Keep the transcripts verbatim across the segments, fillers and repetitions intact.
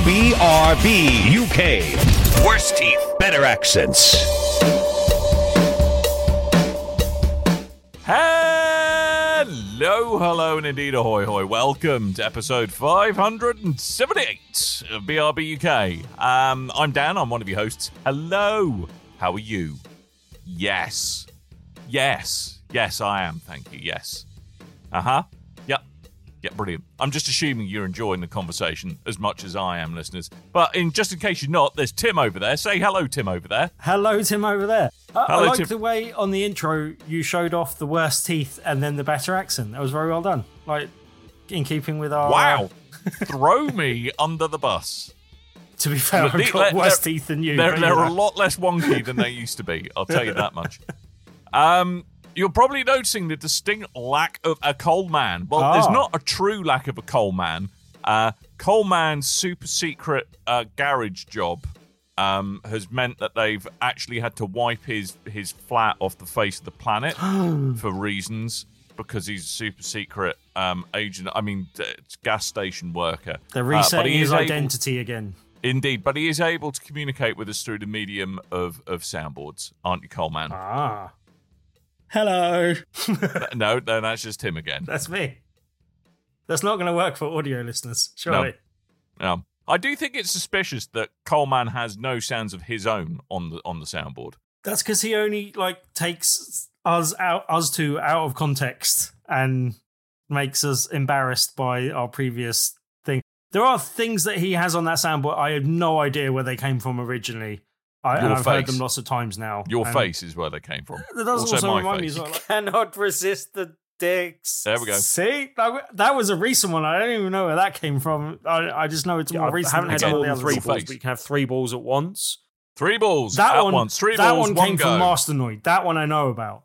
B R B U K. Worse teeth, better accents. Hello, hello, and indeed ahoy, hoy. Welcome to episode five hundred seventy-eight of B R B U K. Um, I'm Dan, I'm one of your hosts. Hello, how are you? Yes. Yes. Yes, I am, thank you, yes. Uh-huh. Yep. Yeah, brilliant. I'm just assuming you're enjoying the conversation as much as I am, listeners. But in just in case you're not, there's Tim over there. Say hello, Tim, over there. Hello, Tim, over there. I, Hello, I like Tim. the way on the intro you showed off the worst teeth and then the better accent. That was very well done. Like, in keeping with our... Wow. Throw me under the bus. To be fair, Look, I've the- got they're- worse teeth than you. They're, but they're yeah. a lot less wonky than they used to be, I'll tell you that much. Um, you're probably noticing the distinct lack of a coal man. Well, Ah. there's not a true lack of a coal man. Uh, coal man's super secret uh, garage job um, has meant that they've actually had to wipe his, his flat off the face of the planet for reasons, because he's a super secret um, agent. I mean, uh, gas station worker. They're Uh, but resetting he his is able- identity again. Indeed, but he is able to communicate with us through the medium of, of soundboards, aren't you, Coleman? Ah. Hello. No, no, that's just him again. That's me. That's not going to work for audio listeners, surely. Um, I do think it's suspicious that Coleman has no sounds of his own on the on the soundboard. That's because he only like takes us out, us two out of context and makes us embarrassed by our previous thing. There are things that he has on that soundboard. I have no idea where they came from originally. I, and Your I've heard face. them lots of times now. Your and face is where they came from. That does also, Also my remind me face. as well. Like, cannot resist the dicks. There we go. See, that, that was a recent one. I don't even know where that came from. I, I just know it's Yeah, more I recent. haven't had than more the than other three Your balls, face. but you can have three balls at once. Three balls That at one, once. Three that balls, one one came go. from Masternoid. That one I know about.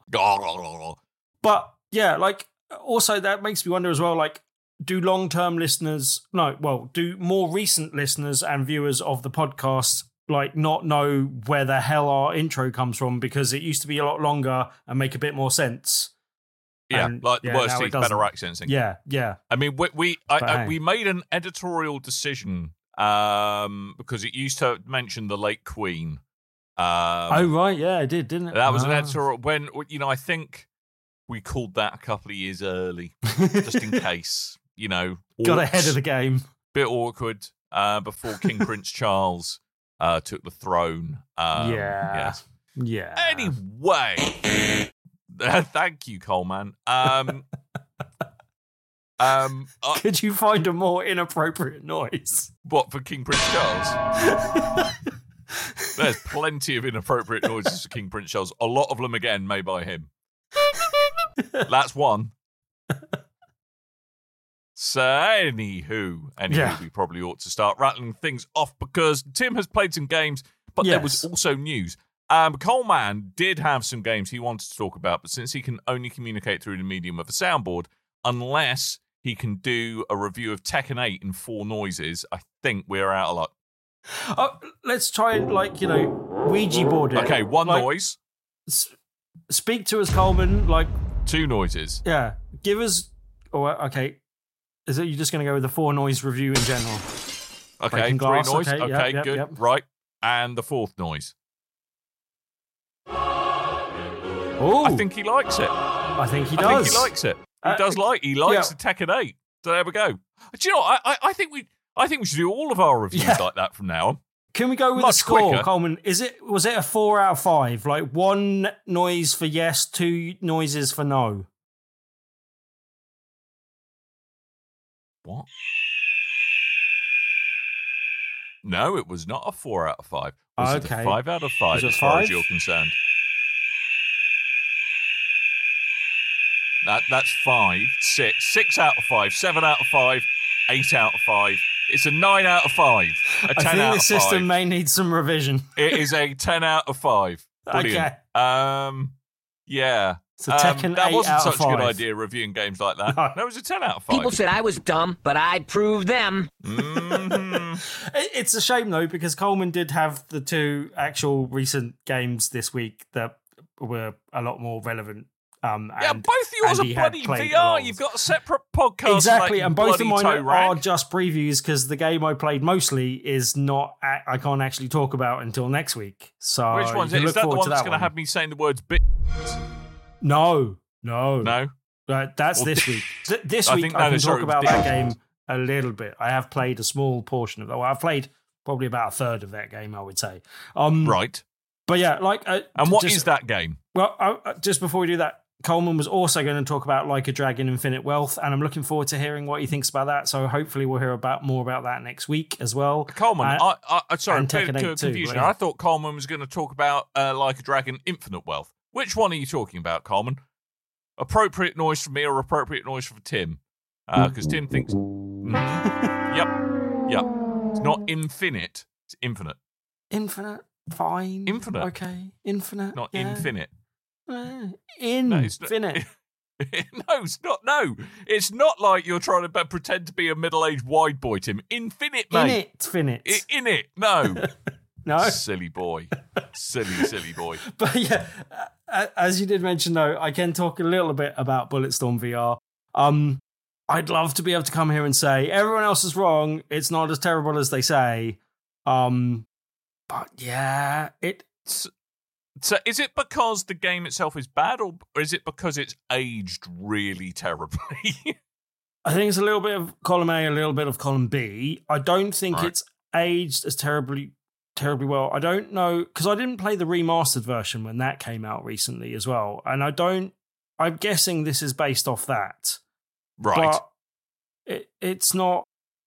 But yeah, like also that makes me wonder as well, like, do long-term listeners, no, well, do more recent listeners and viewers of the podcast like not know where the hell our intro comes from because it used to be a lot longer and make a bit more sense. Yeah, And, like the yeah, worst now it teeth, better doesn't. accents. thing. Yeah, yeah. I mean, we we I, But I, hey. we made an editorial decision um, because it used to mention the late Queen. Um, Oh right, yeah, it did, didn't it? That was an Ah. editorial when, you know, I think we called that a couple of years early, just in case, you know. Got orcs, ahead of the game. Bit awkward uh, before King Prince Charles uh, took the throne. Um, Yeah. Yes. Yeah. Anyway, thank you, Coleman. Um, um, uh, Could you find a more inappropriate noise? what, for King Prince Charles? There's plenty of inappropriate noises for King Prince Charles. A lot of them, again, made by him. That's one. So, anywho, anywho, Yeah. we probably ought to start rattling things off because Tim has played some games, but there was Yes. also news. Um, Coleman did have some games he wanted to talk about, but since he can only communicate through the medium of a soundboard, unless he can do a review of Tekken eight in four noises, I think we're out of luck. Oh, let's try and, like, you know, Ouija board it. Okay, one Like, noise, s- speak to us, Coleman. Like, two noises. yeah, give us. Oh, okay. Is it you just going to go with the four noise review in general? Okay, Breaking three glass, noise. okay, Okay, yep, yep, good. yep. Right. And the fourth noise. Oh, I think he likes it. I think he I does. think he likes it. He Uh, does like. He likes yeah. the Tekken eight. So there we go. Do you know? What? I, I I think we I think we should do all of our reviews Yeah. like that from now on. Can we go with Much the score, quicker. Coleman? Is it was it a four out of five? Like one noise for yes, two noises for no. What? No, it was not a four out of five. Was it a Okay. five out of five Was it as far as five? you're concerned? That that's five, six, six out of five, seven out of five, eight out of five. It's a nine out of five. A I ten think out the of system five. may need some revision. It is a ten out of five. Brilliant. Okay. Um, yeah. It's a Um, Tekken that eight wasn't out such of a good five. idea reviewing games like that. No. No, it was a ten out of five. People said I was dumb, but I proved them. Mhm. It- It's a shame though because Coleman did have the two actual recent games this week that were a lot more relevant Um, yeah, and, both of yours and are he had bloody played V a R. lot. You've got a separate podcast. Exactly, like and both of bloody mine toe are rag. just previews because the game I played mostly is not. I can't actually talk about until next week. So Which one's you it? can Is look that the forward one to that's that going to one. have me saying the words bit? No, no, No. Uh, that's Well, this week. Th- This I week think- I no, can no, sorry, talk it was about this- that game a little bit. I have played a small portion of that. Well, I've played probably about a third of that game, I would say. Um, Right. But yeah, like. Uh, And what just, is that game? Well, uh, uh, just before we do that, Coleman was also going to talk about Like a Dragon Infinite Wealth, and I'm looking forward to hearing what he thinks about that. So hopefully we'll hear about more about that next week as well. Coleman, Uh, I, I, sorry, and bit Tekken of eight too, confusion. but yeah. I thought Coleman was going to talk about uh, Like a Dragon Infinite Wealth. Which one are you talking about, Coleman? Appropriate noise for me or appropriate noise for Tim? Because uh, Tim thinks... Mm. Yep, yep. It's not infinite, it's infinite. Infinite, fine. Infinite. Okay, infinite. Not yeah. infinite. Uh, No, it's not- infinite. no, it's not. No, it's not like you're trying to be- pretend to be a middle-aged wide boy, Tim. Infinite, mate. Infinite. I- in it. No. No. Silly boy. Silly, silly boy. But yeah, uh, as you did mention, though, I can talk a little bit about Bulletstorm V R. Um, I'd love to be able to come here and say everyone else is wrong. It's not as terrible as they say. Um, but yeah, it. So, so is it because the game itself is bad, or, or is it because it's aged really terribly? I think it's a little bit of column A, a little bit of column B. I don't think Right. it's aged as terribly, terribly well. I don't know because I didn't play the remastered version when that came out recently as well, and I don't. I'm guessing this is based off that. Right. But it it's not.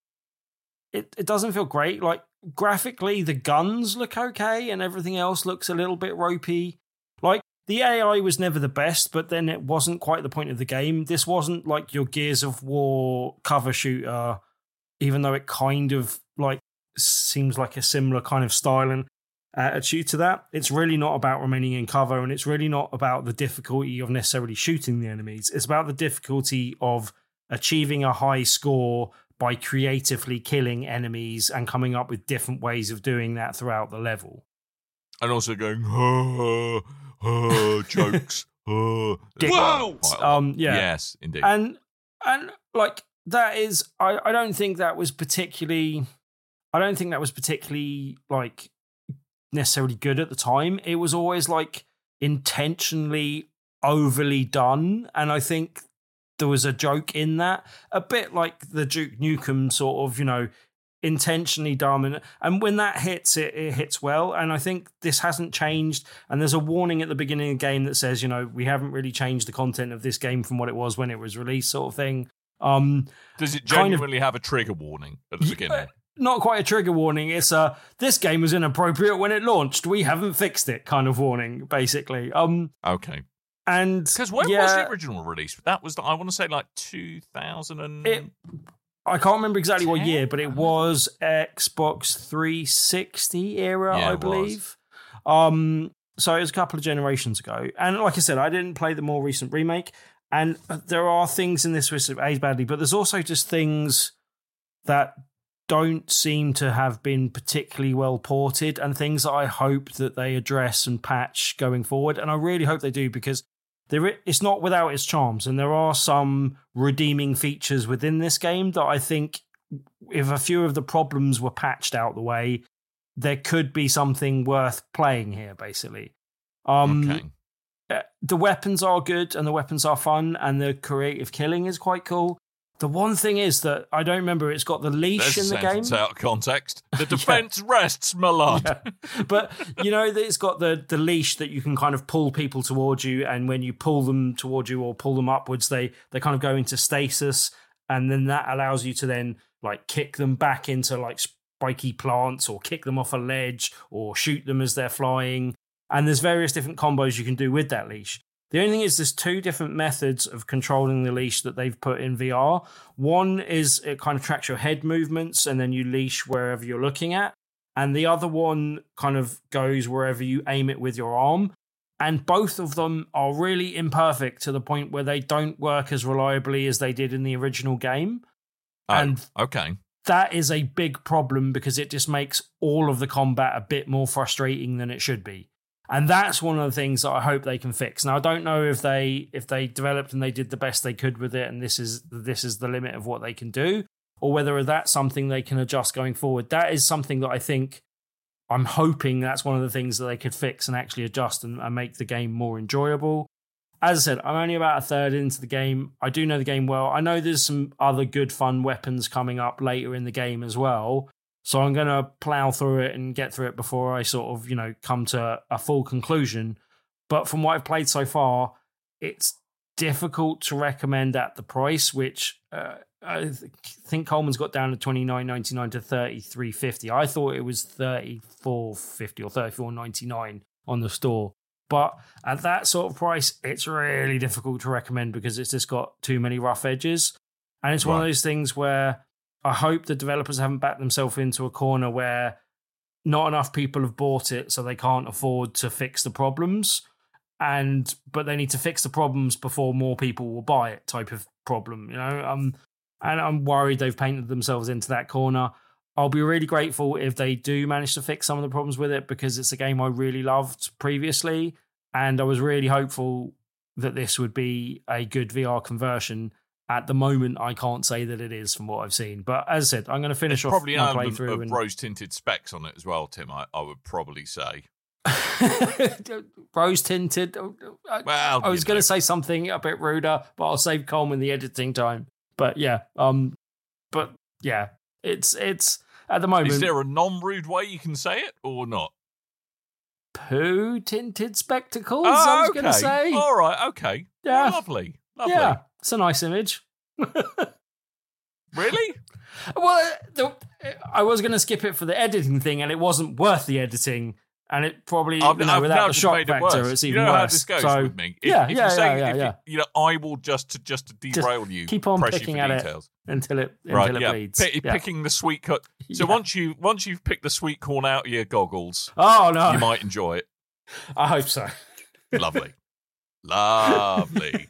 It it doesn't feel great. Like graphically, the guns look okay, and everything else looks a little bit ropey. Like the A I was never the best, but then it wasn't quite the point of the game. This wasn't like your Gears of War cover shooter, even though it kind of like seems like a similar kind of style and attitude to that. It's really not about remaining in cover, and it's really not about the difficulty of necessarily shooting the enemies. It's about the difficulty of achieving a high score by creatively killing enemies and coming up with different ways of doing that throughout the level. And also going, oh, oh, jokes. Oh. Whoa! Um, yeah. Yes, indeed. And and like that is, I, I don't think that was particularly, I don't think that was particularly like necessarily good at the time. It was always like intentionally overly done, and I think there was a joke in that, a bit like the Duke Nukem sort of, you know, intentionally dumb, and, and when that hits, it, it hits well. And I think this hasn't changed. And there's a warning at the beginning of the game that says, you know, we haven't really changed the content of this game from what it was when it was released, sort of thing. Um, Does it kind of- genuinely have a trigger warning at the beginning? Not quite a trigger warning. It's a this game was inappropriate when it launched. We haven't fixed it kind of warning, basically. Um, Okay. and Because when yeah, was the original release? That was, I want to say, like two thousand and... It, I can't remember exactly what ten? year, but it was Xbox three sixty era, Yeah, I it was. believe. Um, so it was a couple of generations ago. And like I said, I didn't play the more recent remake. And there are things in this which have aged badly, but there's also just things that don't seem to have been particularly well ported, and things that I hope that they address and patch going forward. And I really hope they do, because there it's not without its charms, and there are some redeeming features within this game that I think if a few of the problems were patched out the way, there could be something worth playing here, basically. Um, okay. uh, the weapons are good, and the weapons are fun, and the creative killing is quite cool. The one thing is that I don't remember, it's got the leash There's in a the game. sentence out of context. The defense rests, my lord. Yeah. But you know that it's got the the leash that you can kind of pull people towards you, and when you pull them towards you or pull them upwards, they they kind of go into stasis, and then that allows you to then like kick them back into like spiky plants, or kick them off a ledge, or shoot them as they're flying. And there's various different combos you can do with that leash. The only thing is there's two different methods of controlling the leash that they've put in V R. One is it kind of tracks your head movements, and then you leash wherever you're looking at. And the other one kind of goes wherever you aim it with your arm. And both of them are really imperfect to the point where they don't work as reliably as they did in the original game. Oh, and okay. that is a big problem, because it just makes all of the combat a bit more frustrating than it should be. And that's one of the things that I hope they can fix. Now, I don't know if they if they developed and they did the best they could with it, and this is this is the limit of what they can do, or whether that's something they can adjust going forward. That is something that I think I'm hoping that's one of the things that they could fix and actually adjust and, and make the game more enjoyable. As I said, I'm only about a third into the game. I do know the game well. I know there's some other good, fun weapons coming up later in the game as well. So I'm going to plow through it and get through it before I sort of, you know, come to a full conclusion. But from what I've played so far, it's difficult to recommend at the price, which uh, I think Coleman's got down to twenty-nine ninety-nine to thirty-three fifty. I thought it was thirty-four fifty or thirty-four ninety-nine on the store. But at that sort of price, it's really difficult to recommend because it's just got too many rough edges. And it's right. one of those things where I hope the developers haven't backed themselves into a corner where not enough people have bought it, so they can't afford to fix the problems. And but they need to fix the problems before more people will buy it, type of problem, you know. Um, and I'm worried they've painted themselves into that corner. I'll be really grateful if they do manage to fix some of the problems with it because it's a game I really loved previously, and I was really hopeful that this would be a good V R conversion. At the moment, I can't say that it is from what I've seen. But as I said, I'm going to finish There's off probably my an playthrough. Of and... rose-tinted specs on it as well, Tim, I, I would probably say. Rose-tinted? Well, I was going to say something a bit ruder, but I'll save Coleman the editing time. But yeah, um, but yeah, it's, it's at the moment... Is there a non-rude way you can say it or not? Poo-tinted spectacles, oh, I was okay. going to say. All right, okay. Yeah. Lovely, lovely. Yeah. It's a nice image. Really? Well, the, I was going to skip it for the editing thing, and it wasn't worth the editing. And it probably, I've, you know, I've without the just shock made it factor, worse. it's even you know worse. How this goes so, with me. If, yeah, if yeah, you say, yeah, yeah, if yeah. You, you know, I will just to just to derail just you. Keep on press picking you for at details. it until it until right, it yeah. bleeds. P- yeah. Picking the sweet cut. So yeah. once you once you've picked the sweet corn out of your goggles, oh no, you might enjoy it. I hope so. Lovely, lovely.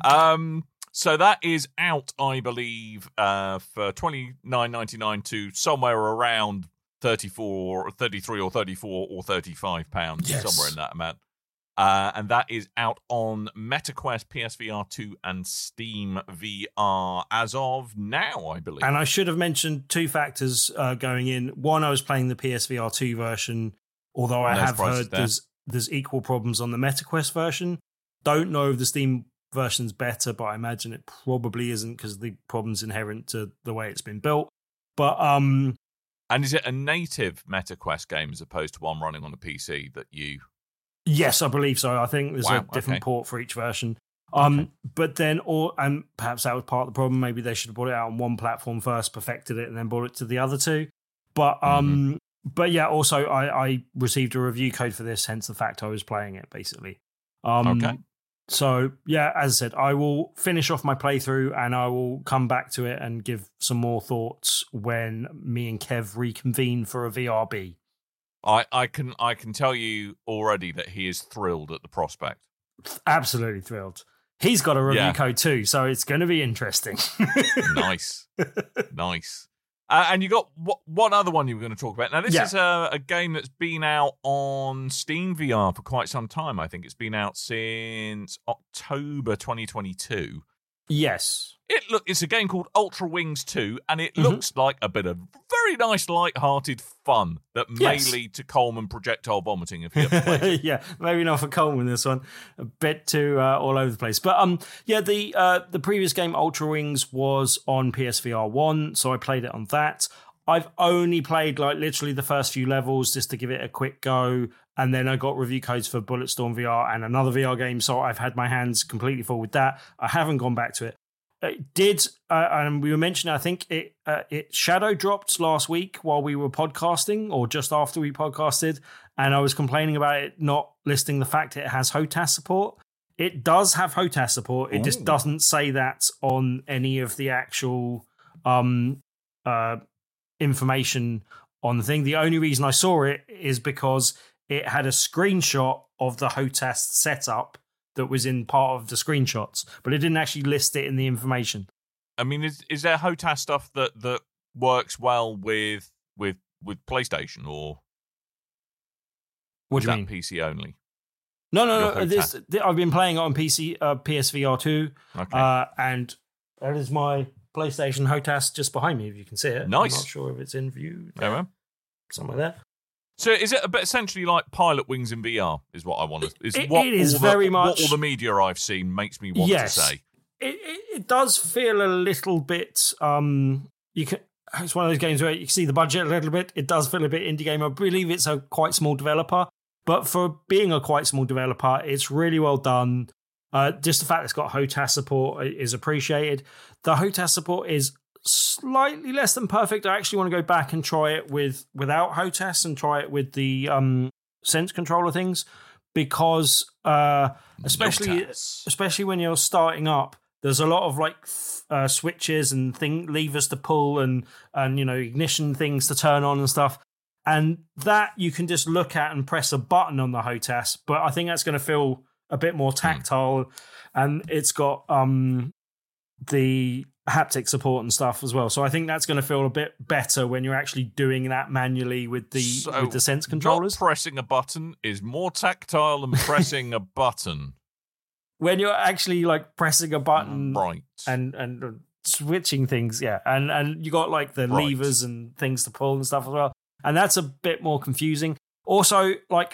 Um. So that is out, I believe, uh, for twenty-nine ninety-nine to somewhere around thirty-four, thirty-three or thirty-four or thirty-five pounds, yes. somewhere in that amount. Uh, and that is out on MetaQuest, P S V R two, and Steam V R as of now, I believe. And I should have mentioned two factors uh, going in. One, I was playing the P S V R two version, although I have heard there. there's there's equal problems on the MetaQuest version. Don't know if the Steam version's better, but I imagine it probably isn't because the problem's inherent to the way it's been built. But um, and is it a native MetaQuest game as opposed to one running on a P C that you? Yes, I believe so. I think there's wow, a different okay. port for each version. Um, okay. But then, or and perhaps that was part of the problem. Maybe they should have brought it out on one platform first, perfected it, and then brought it to the other two. But um, mm-hmm. but yeah, also I, I received a review code for this, hence the fact I was playing it basically. Um, okay. So, yeah, as I said, I will finish off my playthrough and I will come back to it and give some more thoughts when me and Kev reconvene for a V R B. I, I can I can tell you already that he is thrilled at the prospect. Absolutely thrilled. He's got a review yeah. code too, so it's going to be interesting. Nice. Nice. Uh, and you got what, one other one you were going to talk about. Now, this yeah. is a, a game that's been out on Steam V R for quite some time. I think it's been out since October twenty twenty-two. Yes. It look it's a game called Ultra Wings two, and it mm-hmm. looks like a bit of very nice, light-hearted fun that yes. may lead to Coleman projectile vomiting if you ever play it. Yeah, maybe not for Coleman this one. A bit too uh, all over the place. But um, yeah, the uh, the previous game, Ultra Wings, was on P S V R one, so I played it on that. I've only played like literally the first few levels just to give it a quick go, and then I got review codes for Bulletstorm V R and another V R game, so I've had my hands completely full with that. I haven't gone back to it. It did, uh, and we were mentioning, I think it uh, it shadow dropped last week while we were podcasting, or just after we podcasted, and I was complaining about it not listing the fact it has H O T A S support. It does have H O T A S support. It Ooh. just doesn't say that on any of the actual um, uh, information on the thing. The only reason I saw it is because it had a screenshot of the H O T A S setup that was in part of the screenshots, but it didn't actually list it in the information. I mean, is is there H O T A S stuff that, that works well with with with PlayStation or? What do you that mean? P C only? No, no, Your no. This, Hotas. th- I've been playing it on P C, uh, P S V R two, Okay. uh, and that is my PlayStation Hotas just behind me. If you can see it, Nice. I'm not sure if it's in view. There we are. Somewhere there. So is it a bit essentially like Pilot Wings in V R? Is what I want to. Is It- what it is all the, very what much- all the media I've seen makes me want Yes. to say. It, it it does feel a little bit. Um, you can. It's one of those games where you can see the budget a little bit. It does feel a bit indie game. I believe it's a quite small developer, but for being a quite small developer, it's really well done. Uh, just the fact it's got Hotas support is appreciated. The Hotas support is slightly less than perfect. I actually want to go back and try it with without Hotas and try it with the um, Sense controller things because, uh, especially Hotas. especially when you're starting up. There's a lot of like f- uh, switches and thing levers to pull and and you know ignition things to turn on and stuff, and that you can just look at and press a button on the Hotas. But I think that's going to feel a bit more tactile, mm. and it's got um the haptic support and stuff as well. So I think that's going to feel a bit better when you're actually doing that manually with the So with the Sense controllers. Not pressing a button is more tactile than pressing a button. When you're actually like pressing a button, Right. and and uh, switching things, yeah, and and you got like the Right. levers and things to pull and stuff as well, and that's a bit more confusing. Also, like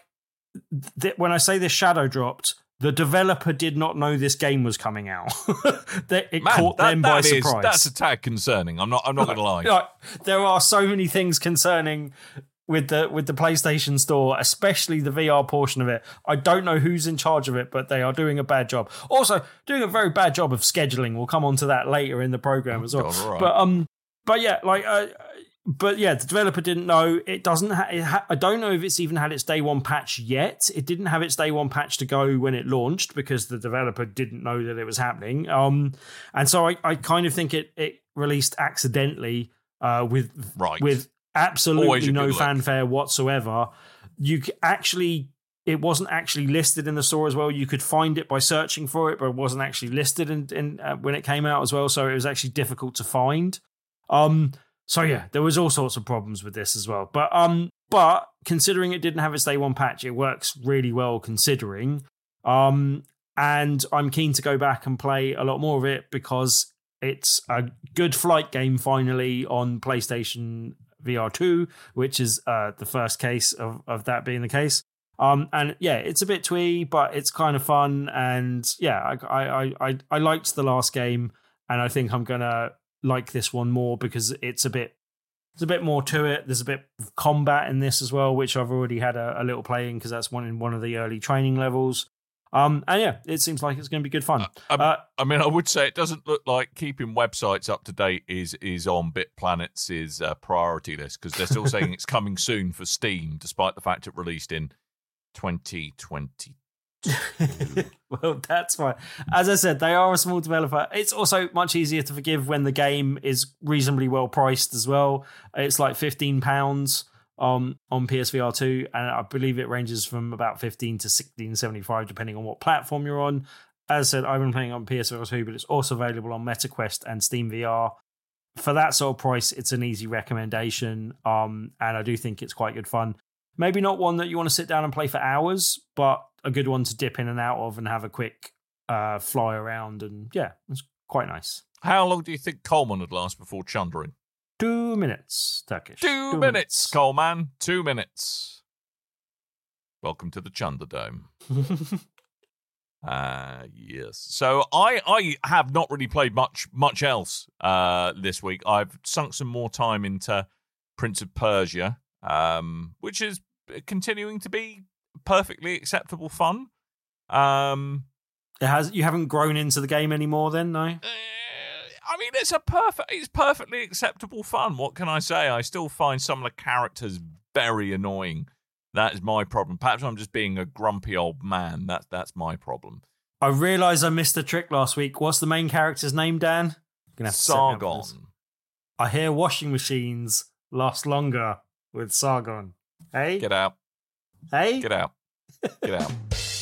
th- when I say this shadow dropped, the developer did not know this game was coming out. That it Man, caught that, them by that is- surprise. that's a tad concerning. I'm not. I'm not going to lie. Like, there are so many things concerning with the with the PlayStation Store, especially the V R portion of it. I don't know who's in charge of it, but they are doing a bad job. Also, doing a very bad job of scheduling. We'll come on to that later in the program as well. God, all right. But um, but yeah, like uh, but yeah, the developer didn't know. It doesn't. Ha- it ha- I don't know if it's even had its day one patch yet. It didn't have its day one patch to go when it launched because the developer didn't know that it was happening. Um, and so I, I kind of think it it released accidentally. Uh, with Right. with Always absolutely a no good look. fanfare whatsoever. You c- actually, it wasn't actually listed in the store as well. You could find it by searching for it, but it wasn't actually listed in, in uh, when it came out as well. So it was actually difficult to find. Um, so yeah, there was all sorts of problems with this as well. But um, but considering it didn't have its day one patch, it works really well considering. Um, and I'm keen to go back and play a lot more of it because it's a good flight game finally on PlayStation V R two, which is uh, the first case of, of that being the case. Um, and yeah, it's a bit twee, but it's kind of fun. And yeah, I, I, I, I liked the last game, and I think I'm gonna like this one more because it's a bit, there's a bit more to it. There's a bit of combat in this as well, which I've already had a, a little play in because that's one in one of the early training levels. Um, and yeah, it seems like it's going to be good fun. Uh, Uh, I mean, I would say it doesn't look like keeping websites up to date is is on BitPlanet's uh, priority list because they're still saying it's coming soon for Steam, despite the fact it released in twenty twenty. Well, that's fine. As I said, they are a small developer. It's also much easier to forgive when the game is reasonably well priced as well. It's like fifteen pounds um, on P S V R two, and I believe it ranges from about fifteen to sixteen seventy-five, depending on what platform you're on. As I said, I've been playing on P S V R two, but it's also available on MetaQuest and Steam V R. For that sort of price, it's an easy recommendation, um, and I do think it's quite good fun. Maybe not one that you want to sit down and play for hours, but a good one to dip in and out of and have a quick uh, fly around. And yeah, it's quite nice. How long do you think Coleman would last before chundering? Two minutes, Turkish. Two, Two minutes, Coleman. Two minutes. Welcome to the Chunderdome. Uh yes. So I I have not really played much much else uh this week. I've sunk some more time into Prince of Persia, um, which is continuing to be perfectly acceptable fun. Um It has you haven't grown into the game anymore then, no? uh, I mean it's a perfect it's perfectly acceptable fun. What can I say? I still find some of the characters very annoying. That is my problem. Perhaps I'm just being a grumpy old man. That's that's my problem. I realise I missed the trick last week. What's the main character's name, Dan? You're gonna have to set me up for this. Sargon. I hear washing machines last longer with Sargon. Hey? Get out. Hey? Get out. Get out.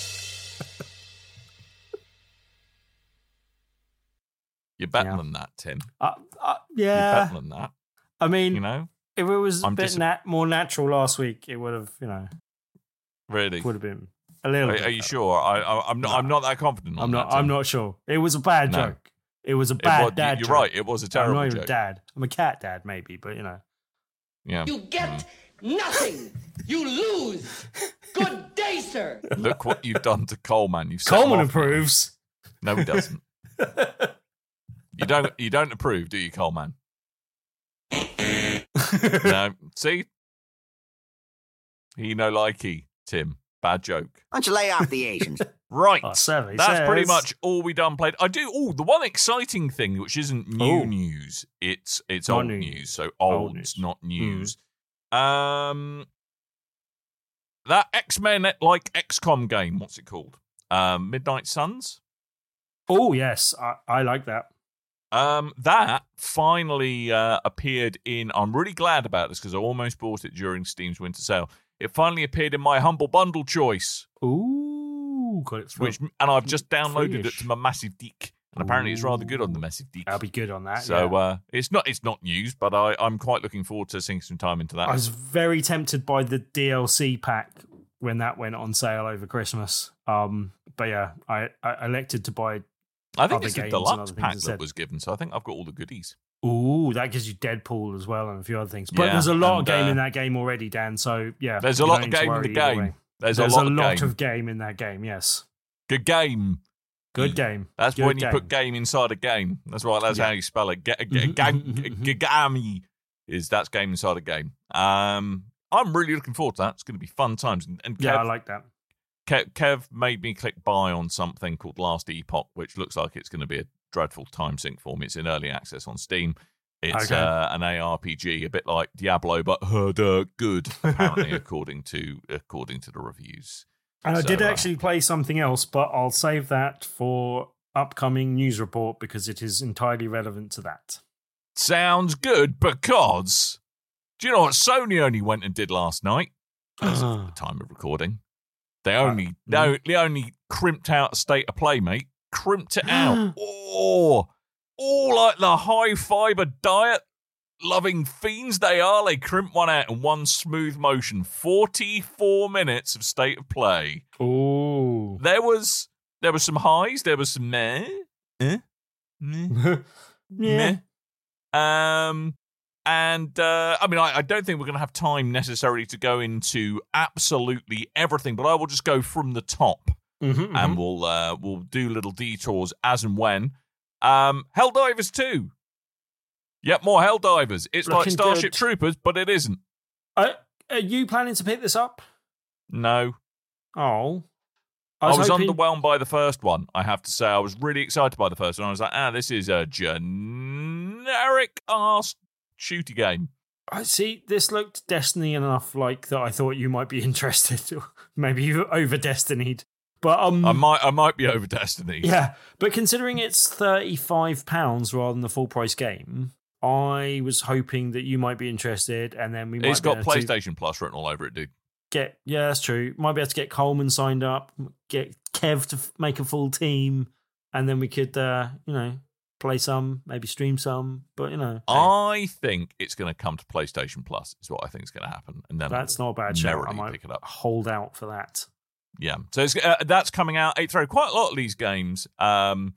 You're better Yeah. than that, Tim. Uh, uh, You're yeah. better than that. I mean, You know? if it was a I'm bit dis- nat- more natural last week, it would have, you know. Really? Would have been a little. Are, bit are you better. sure? I, I, I'm not. No. I'm not that confident. On I'm not. that, I'm Tim. not sure. It was a bad No. joke. It was a It bad was- dad. You're joke. right. It was a terrible I'm not even joke. dad. I'm a cat dad, maybe, but you know. Yeah. You get nothing. You lose. Good day, sir. Look what you've done to Coleman. You've set him Coleman off. approves. No, he doesn't. You don't. You don't approve, do you, Coleman? No. See, he no likey. Tim, bad joke. Why don't you lay off the Asians? Right. Oh, Savvy That's says- pretty much all we done played. I do. Oh, the one exciting thing, which isn't new Ooh. news. It's it's Not old new news. news. So Old old, news. not news. Um, that X-Men like X COM game. What's it called? Um, Midnight Suns. Oh yes, I, I like that. Um, that finally uh, appeared in. I'm really glad about this because I almost bought it during Steam's winter sale. It finally appeared in my humble bundle choice, Ooh, got it through. which and I've just downloaded it Free-ish. to my Massive Deek, and apparently it's rather good on the Massive Deek. I'll be good on that. So yeah. uh, it's not it's not news, but I, I'm quite looking forward to sinking some time into that. I was very tempted by the D L C pack when that went on sale over Christmas. Um, but yeah, I, I elected to buy. I think other it's the games and deluxe other things pack that instead. was given, so I think I've got all the goodies. Ooh, that gives you Deadpool as well and a few other things. But Yeah, there's a lot of and, game uh, in that game already, Dan. So yeah, There's a you lot don't of need to game in worry the either game. way. There's, There's a lot, of, game. of game in that game. Yes, Good game. good game. That's Good when you game. put game inside a game. That's right. That's Yeah. how you spell it. Ga- ga- gang- Gigami is that's game inside a game. Um, I'm really looking forward to that. It's going to be fun times. And, and Kev, Yeah, I like that. Kev, Kev made me click buy on something called Last Epoch, which looks like it's going to be a dreadful time sink for me. It's in early access on Steam. It's Okay. uh, an A R P G, a bit like Diablo, but harder good, apparently, according to according to the reviews. And I So, did uh, actually play something else, but I'll save that for upcoming news report because it is entirely relevant to that. Sounds good because do you know what Sony only went and did last night? As of the time of recording, they only they, they only crimped out a State of Play, mate. Crimped it out. Oh, oh, like the high fiber diet loving fiends they are. They crimped one out in one smooth motion. Forty-four minutes of State of Play. Ooh. There was there was some highs. There was some meh, eh, meh. Yeah. Um, and uh, I mean, I, I don't think we're going to have time necessarily to go into absolutely everything, but I will just go from the top, Mhm, and mhm. we'll uh, we'll do little detours as and when. Um, Helldivers two. Yep, more Helldivers. It's like Looking Starship good. Troopers, but it isn't. Uh, are you planning to pick this up? No, Oh. I was, hoping- underwhelmed by the first one. I have to say, I was really excited by the first one. I was like, ah, this is a generic ass shooty game. I see. This looked Destiny enough like that. I thought you might be interested. Maybe you over Destinied, but um, I might, I might be over Destiny. yeah. But considering it's thirty-five pounds rather than the full price game, I was hoping that you might be interested, and then we might It's be got able to PlayStation Plus written all over it, dude. get. Yeah, that's true. Might be able to get Coleman signed up, get Kev to f- make a full team, and then we could, uh, you know, play some, maybe stream some. But you know, I think it's going to come to PlayStation Plus. Is what I think is going to happen, and then that's I'll not a bad shout. I merrily might pick it up. hold out for that. Yeah, so it's, uh, that's coming out. Eighth Row. Quite a lot of these games um,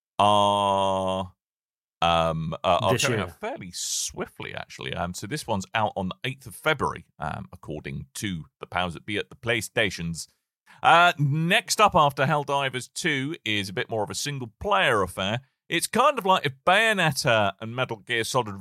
are um, uh, are This coming year. out fairly swiftly, actually. Um, so this one's out on the eighth of February, um, according to the powers that be at the PlayStations. Uh, next up after Helldivers two is a bit more of a single-player affair. It's kind of like if Bayonetta and Metal Gear Solid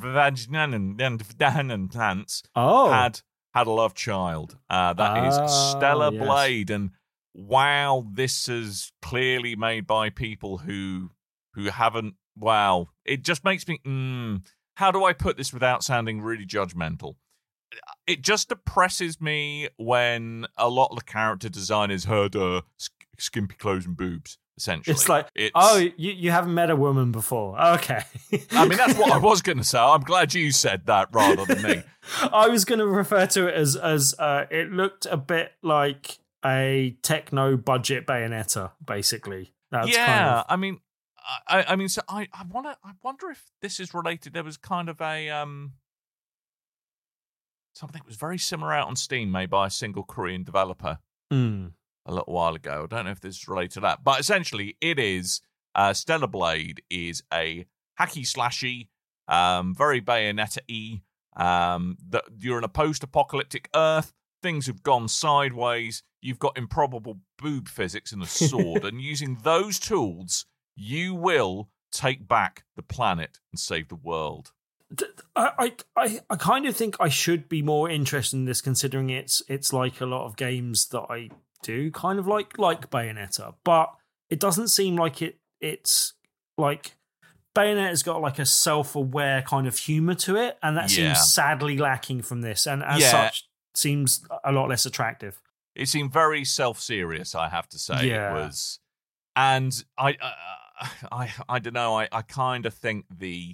Revengeance Oh, had had a love child. Uh, that is Ah, Stellar yes. Blade, and wow, this is clearly made by people who who haven't. Wow, it just makes me. Mm, how do I put this without sounding really judgmental? It just depresses me when a lot of the character design is her uh, sk- skimpy clothes and boobs. Essentially, it's like, It's- oh, you, you haven't met a woman before. Okay. I mean, that's what I was going to say. I'm glad you said that rather than me. I was going to refer to it as as uh, it looked a bit like a techno budget Bayonetta, basically. That's yeah, kind of, I mean, I, I mean, so I, I want to. I wonder if this is related. There was kind of a um, something that was very similar out on Steam, made by a single Korean developer. Mm. a little while ago. I don't know if this is related to that, but essentially it is uh, Stellar Blade is a hacky slashy, um, very Bayonetta-y. Um, that you're in a post-apocalyptic Earth. Things have gone sideways. You've got improbable boob physics and a sword, and using those tools, you will take back the planet and save the world. I, I, I kind of think I should be more interested in this, considering it's it's like a lot of games that I do kind of like like Bayonetta, but it doesn't seem like it. It's like Bayonetta's got like a self-aware kind of humor to it, and that Yeah. seems sadly lacking from this, and as Yeah. such, seems a lot less attractive. It seemed very self-serious, I have to say. Yeah. It was, and I, uh, I, I don't know. I, I kind of think the,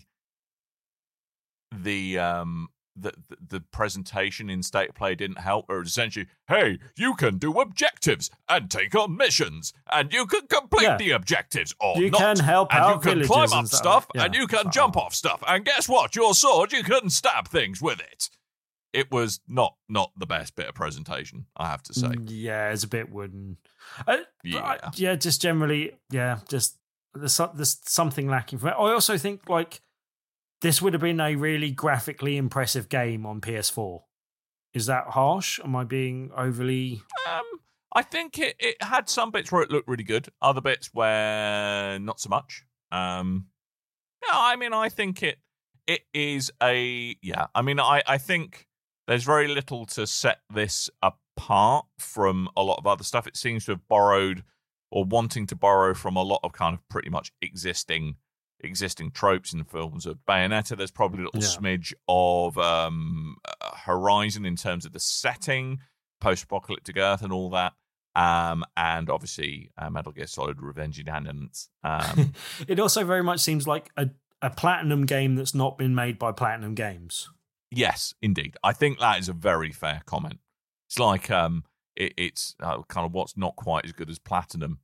the, um, the, the the presentation in State of Play didn't help. Or essentially, hey, you can do objectives and take on missions, and you can complete Yeah. the objectives or You not. can help and out you can villages climb and up stuff. stuff, Yeah. and you can So- jump off stuff. And guess what? Your sword, you can stab things with it. It was not not the best bit of presentation, I have to say. Yeah, it's a bit wooden. Uh, Yeah. yeah, yeah, just generally, yeah, just there's, some- there's something lacking from it. I also think like this would have been a really graphically impressive game on P S four. Is that harsh? Am I being overly? Um, I think it, it had some bits where it looked really good, other bits where not so much. Um, yeah, I mean, I think it it is a yeah. I mean, I I think there's very little to set this apart from a lot of other stuff. It seems to have borrowed or wanting to borrow from a lot of kind of pretty much existing existing tropes in the films of Bayonetta. There's probably a little Yeah. smidge of um, uh, Horizon in terms of the setting, post-apocalyptic Earth and all that. Um, and obviously uh, Metal Gear Solid Revenge Inhabitants. Um, It also very much seems like a, a Platinum game that's not been made by Platinum Games. yes, indeed. I think that is a very fair comment. It's like um, it, it's uh, kind of what's not quite as good as Platinum.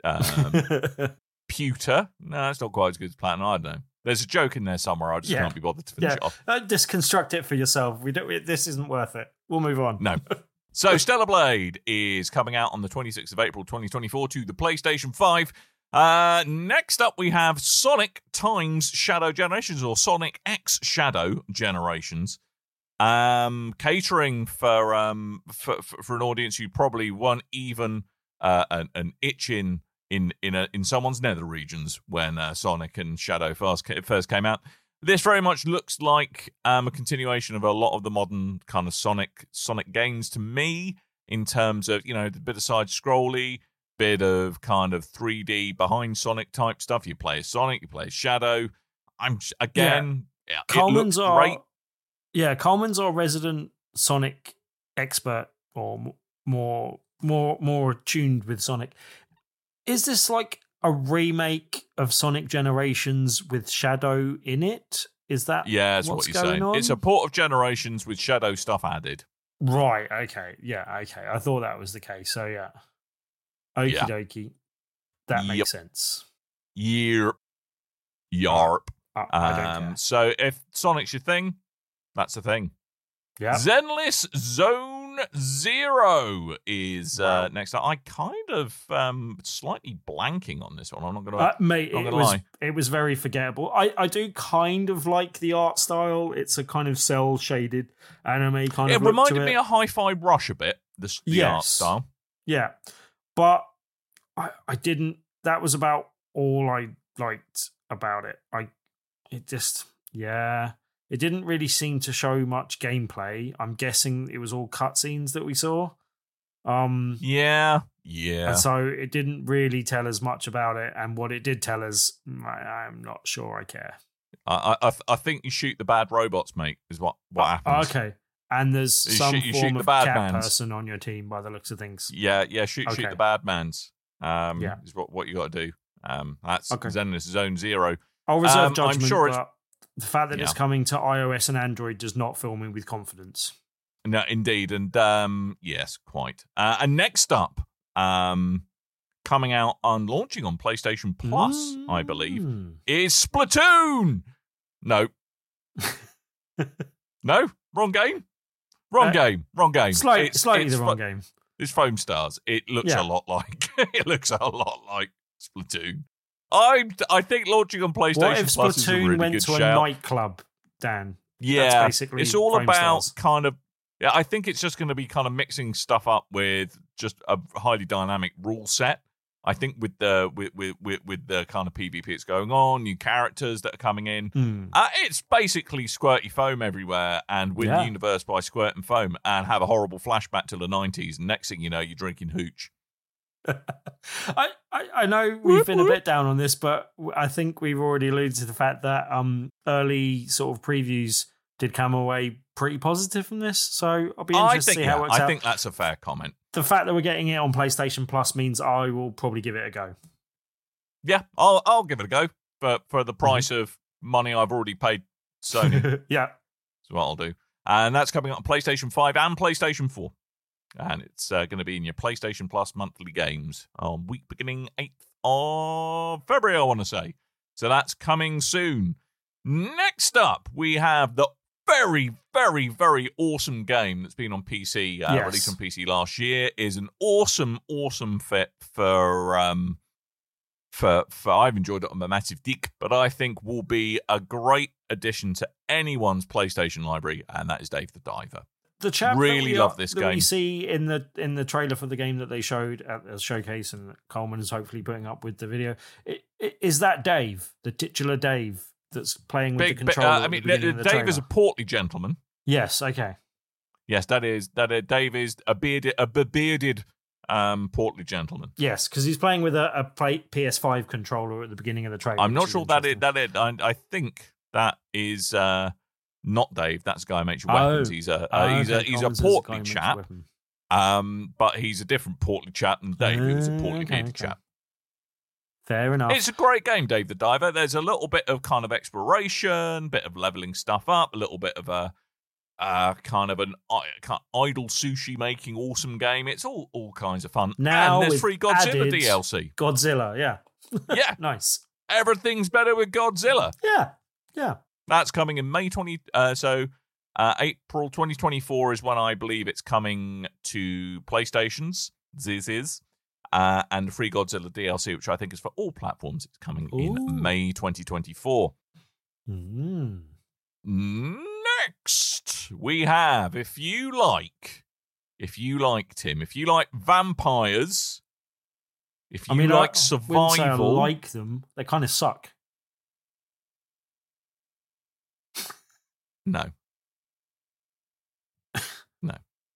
Um, Pewter. No, it's not quite as good as Platinum. I don't know. There's a joke in there somewhere. I just Yeah. can't be bothered to finish yeah, it off. uh, just construct it for yourself. We don't. We, this isn't worth it. We'll move on. No. So Stellar Blade is coming out on the twenty-sixth of April, twenty twenty-four to the PlayStation five. Uh, next up, we have Sonic times Shadow Generations, or Sonic X Shadow Generations. Um, catering for um for, for, for an audience who probably weren't even uh, an, an itch in in in, a, in someone's nether regions when uh, Sonic and Shadow first ca- first came out. This very much looks like um, a continuation of a lot of the modern kind of Sonic Sonic games to me, in terms of, you know, the bit of side scrolly, bit of kind of three D behind Sonic type stuff. You play as Sonic, you play as Shadow. I'm again, yeah. it Coleman's looks our great. yeah, Coleman's our resident Sonic expert, or m- more more more attuned with Sonic. Is this like a remake of Sonic Generations with Shadow in it? Is that Yeah, that's what's what you're going saying. on? It's a port of Generations with Shadow stuff added. Right, okay. Yeah, okay. I thought that was the case. So yeah. Okie Yeah. dokie. That makes Yep. sense. Yerp. Yarp. I, I don't Um, care. so if Sonic's your thing, that's the thing. Yeah. Zenless Zone Zero is uh, Wow. next up. I kind of um, slightly blanking on this one. I'm not going to. Uh, mate, not it gonna was lie. it was very forgettable. I, I do kind of like the art style. It's a kind of cell shaded anime kind it of look reminded to me it. of Hi-Fi Rush a bit. The, the art Yes. style. Yeah, but I I didn't. That was about all I liked about it. I it just yeah. It didn't really seem to show much gameplay. I'm guessing it was all cutscenes that we saw. Um, Yeah, yeah. And so it didn't really tell us much about it. And what it did tell us, I, I'm not sure I care. I, I I think you shoot the bad robots, mate. Is what what happens. Okay. And there's You some shoot- you shoot form the of bad cat mans. person on your team by the looks of things. Yeah, yeah. Shoot shoot Okay. the bad mans. Um, Yeah. is what what you got to do. Um, that's Okay. Zenless Zone Zero. I'll reserve Um, I'm judgment, sure it's- but the fact that it's Yeah. coming to iOS and Android does not fill me with confidence. No, indeed, and um, yes, quite. Uh, and next up, um, coming out and launching on PlayStation Plus, I believe, Mm. is Splatoon. No, no, wrong game, wrong Uh, game, wrong game. Slight, It's- slightly it's the wrong fu- game. This Foam Stars, it looks Yeah. a lot like it looks a lot like Splatoon. I I think launching on PlayStation What if Plus is a Splatoon really went good to a shout. nightclub, Dan? Yeah, That's basically it's all Foam about Stars. kind of. Yeah, I think it's just going to be kind of mixing stuff up with just a highly dynamic rule set. I think with the with with with, with the kind of PvP that's going on, new characters that are coming in, Hmm. uh, it's basically squirty foam everywhere, and win Yeah. the universe by squirt and foam, and have a horrible flashback to the nineties. And next thing you know, you're drinking hooch. I, I, I know we've been a bit down on this, but I think we've already alluded to the fact that um early sort of previews did come away pretty positive from this. So I'll be I interested think to see how yeah, it works I out. think that's a fair comment. The fact that we're getting it on PlayStation Plus means I will probably give it a go. Yeah, I'll I'll give it a go for for Mm-hmm. the price of money I've already paid Sony. yeah. That's what I'll do. And that's coming up on PlayStation five and PlayStation four. And it's uh, going to be in your PlayStation Plus monthly games on week beginning eighth of February, I want to say. So that's coming soon. Next up, we have the very, very, very awesome game that's been on P C, uh, Yes. released on P C last year, is an awesome, awesome fit for... Um, For, for I've enjoyed it on the massive dick, but I think will be a great addition to anyone's PlayStation library, and that is Dave the Diver. The chap Really that we love are- this that game. we see in the in the trailer for the game that they showed at the showcase, and Coleman is hopefully putting up with the video. I- I- Is that Dave, the titular Dave, that's playing with Big, the but, controller? uh, I at mean, the beginning of the Dave is a trailer? portly gentleman. Yes. Okay. Yes, that is that. Uh, Dave is a bearded, a bearded, um, portly gentleman. Yes, because he's playing with a, a play, P S five controller at the beginning of the trailer. I'm which not is sure that it interesting. that it. I, I think that is uh, not Dave. That's the guy who makes your weapons. Oh. He's a uh, Oh, he's okay. a he's a Coleman says the guy portly who makes the chap. weapon. Um, but he's a different portly chap than Dave, who's a Uh, portly okay, bearded okay. chap. Fair enough. It's a great game, Dave the Diver. There's a little bit of kind of exploration, bit of leveling stuff up, a little bit of a uh, kind of an uh, kind of idle sushi making awesome game. It's all all kinds of fun. Now and there's with free Godzilla added- D L C. Godzilla. Yeah. Yeah, Nice. everything's better with Godzilla. Yeah. Yeah. That's coming in May twenty. Uh, so uh, April twenty twenty-four is when I believe it's coming to PlayStations. This is. Uh, and free Godzilla D L C, which I think is for all platforms. It's coming Ooh. in May twenty twenty-four. Mm. Next, we have, if you like, if you like, Tim, if you like vampires, if you I mean, like I wouldn't say I survival, like them. They kind of suck. no. No,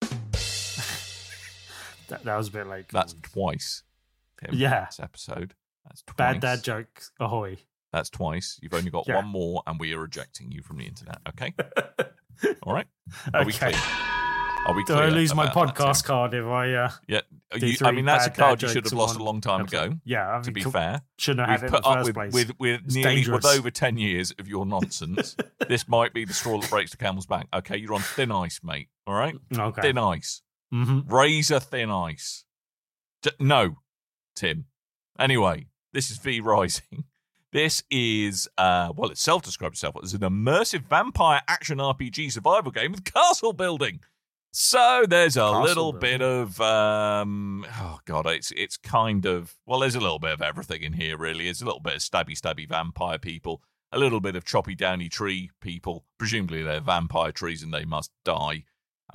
That, that was a bit like that's twice, Tim. Yeah. This episode. That's twice. bad dad joke. Ahoy. That's twice. You've only got Yeah. one more, and we are ejecting you from the internet. Okay? All right? Are we Okay. clear? Are we Do clear I lose my about that, podcast Tim? card if I? Uh, Yeah. do You, I three mean, that's a bad card dad you should jokes have in lost a one long time episode? ago. Yeah, I To mean, be cool. fair, shouldn't we've have had it in put the up first with, place. with, with It's nearly with dangerous. over ten years of your nonsense. This might be the straw that breaks the camel's back. Okay, you're on thin ice, mate. All right, Okay. thin ice, Mm-hmm. razor thin ice. J- no, Tim. Anyway, this is V Rising. This is, uh, well, it self-describes itself as an immersive vampire action R P G survival game with castle building. So there's a Castle little building. bit of, um, oh god, it's it's kind of, well, there's a little bit of everything in here, really. There's a little bit of stabby, stabby vampire people, a little bit of choppy, downy tree people. Presumably they're vampire trees and they must die.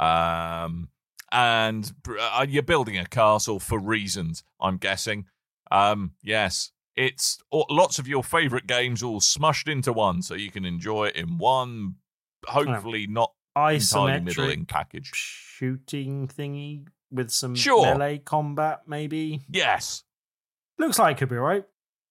Um, and uh, you're building a castle for reasons, I'm guessing. Um, yes, it's lots of your favorite games all smushed into one, so you can enjoy it in one, hopefully not entirely Isometric middling package. shooting thingy with some Sure. melee combat, maybe. Yes, Looks like it could be right.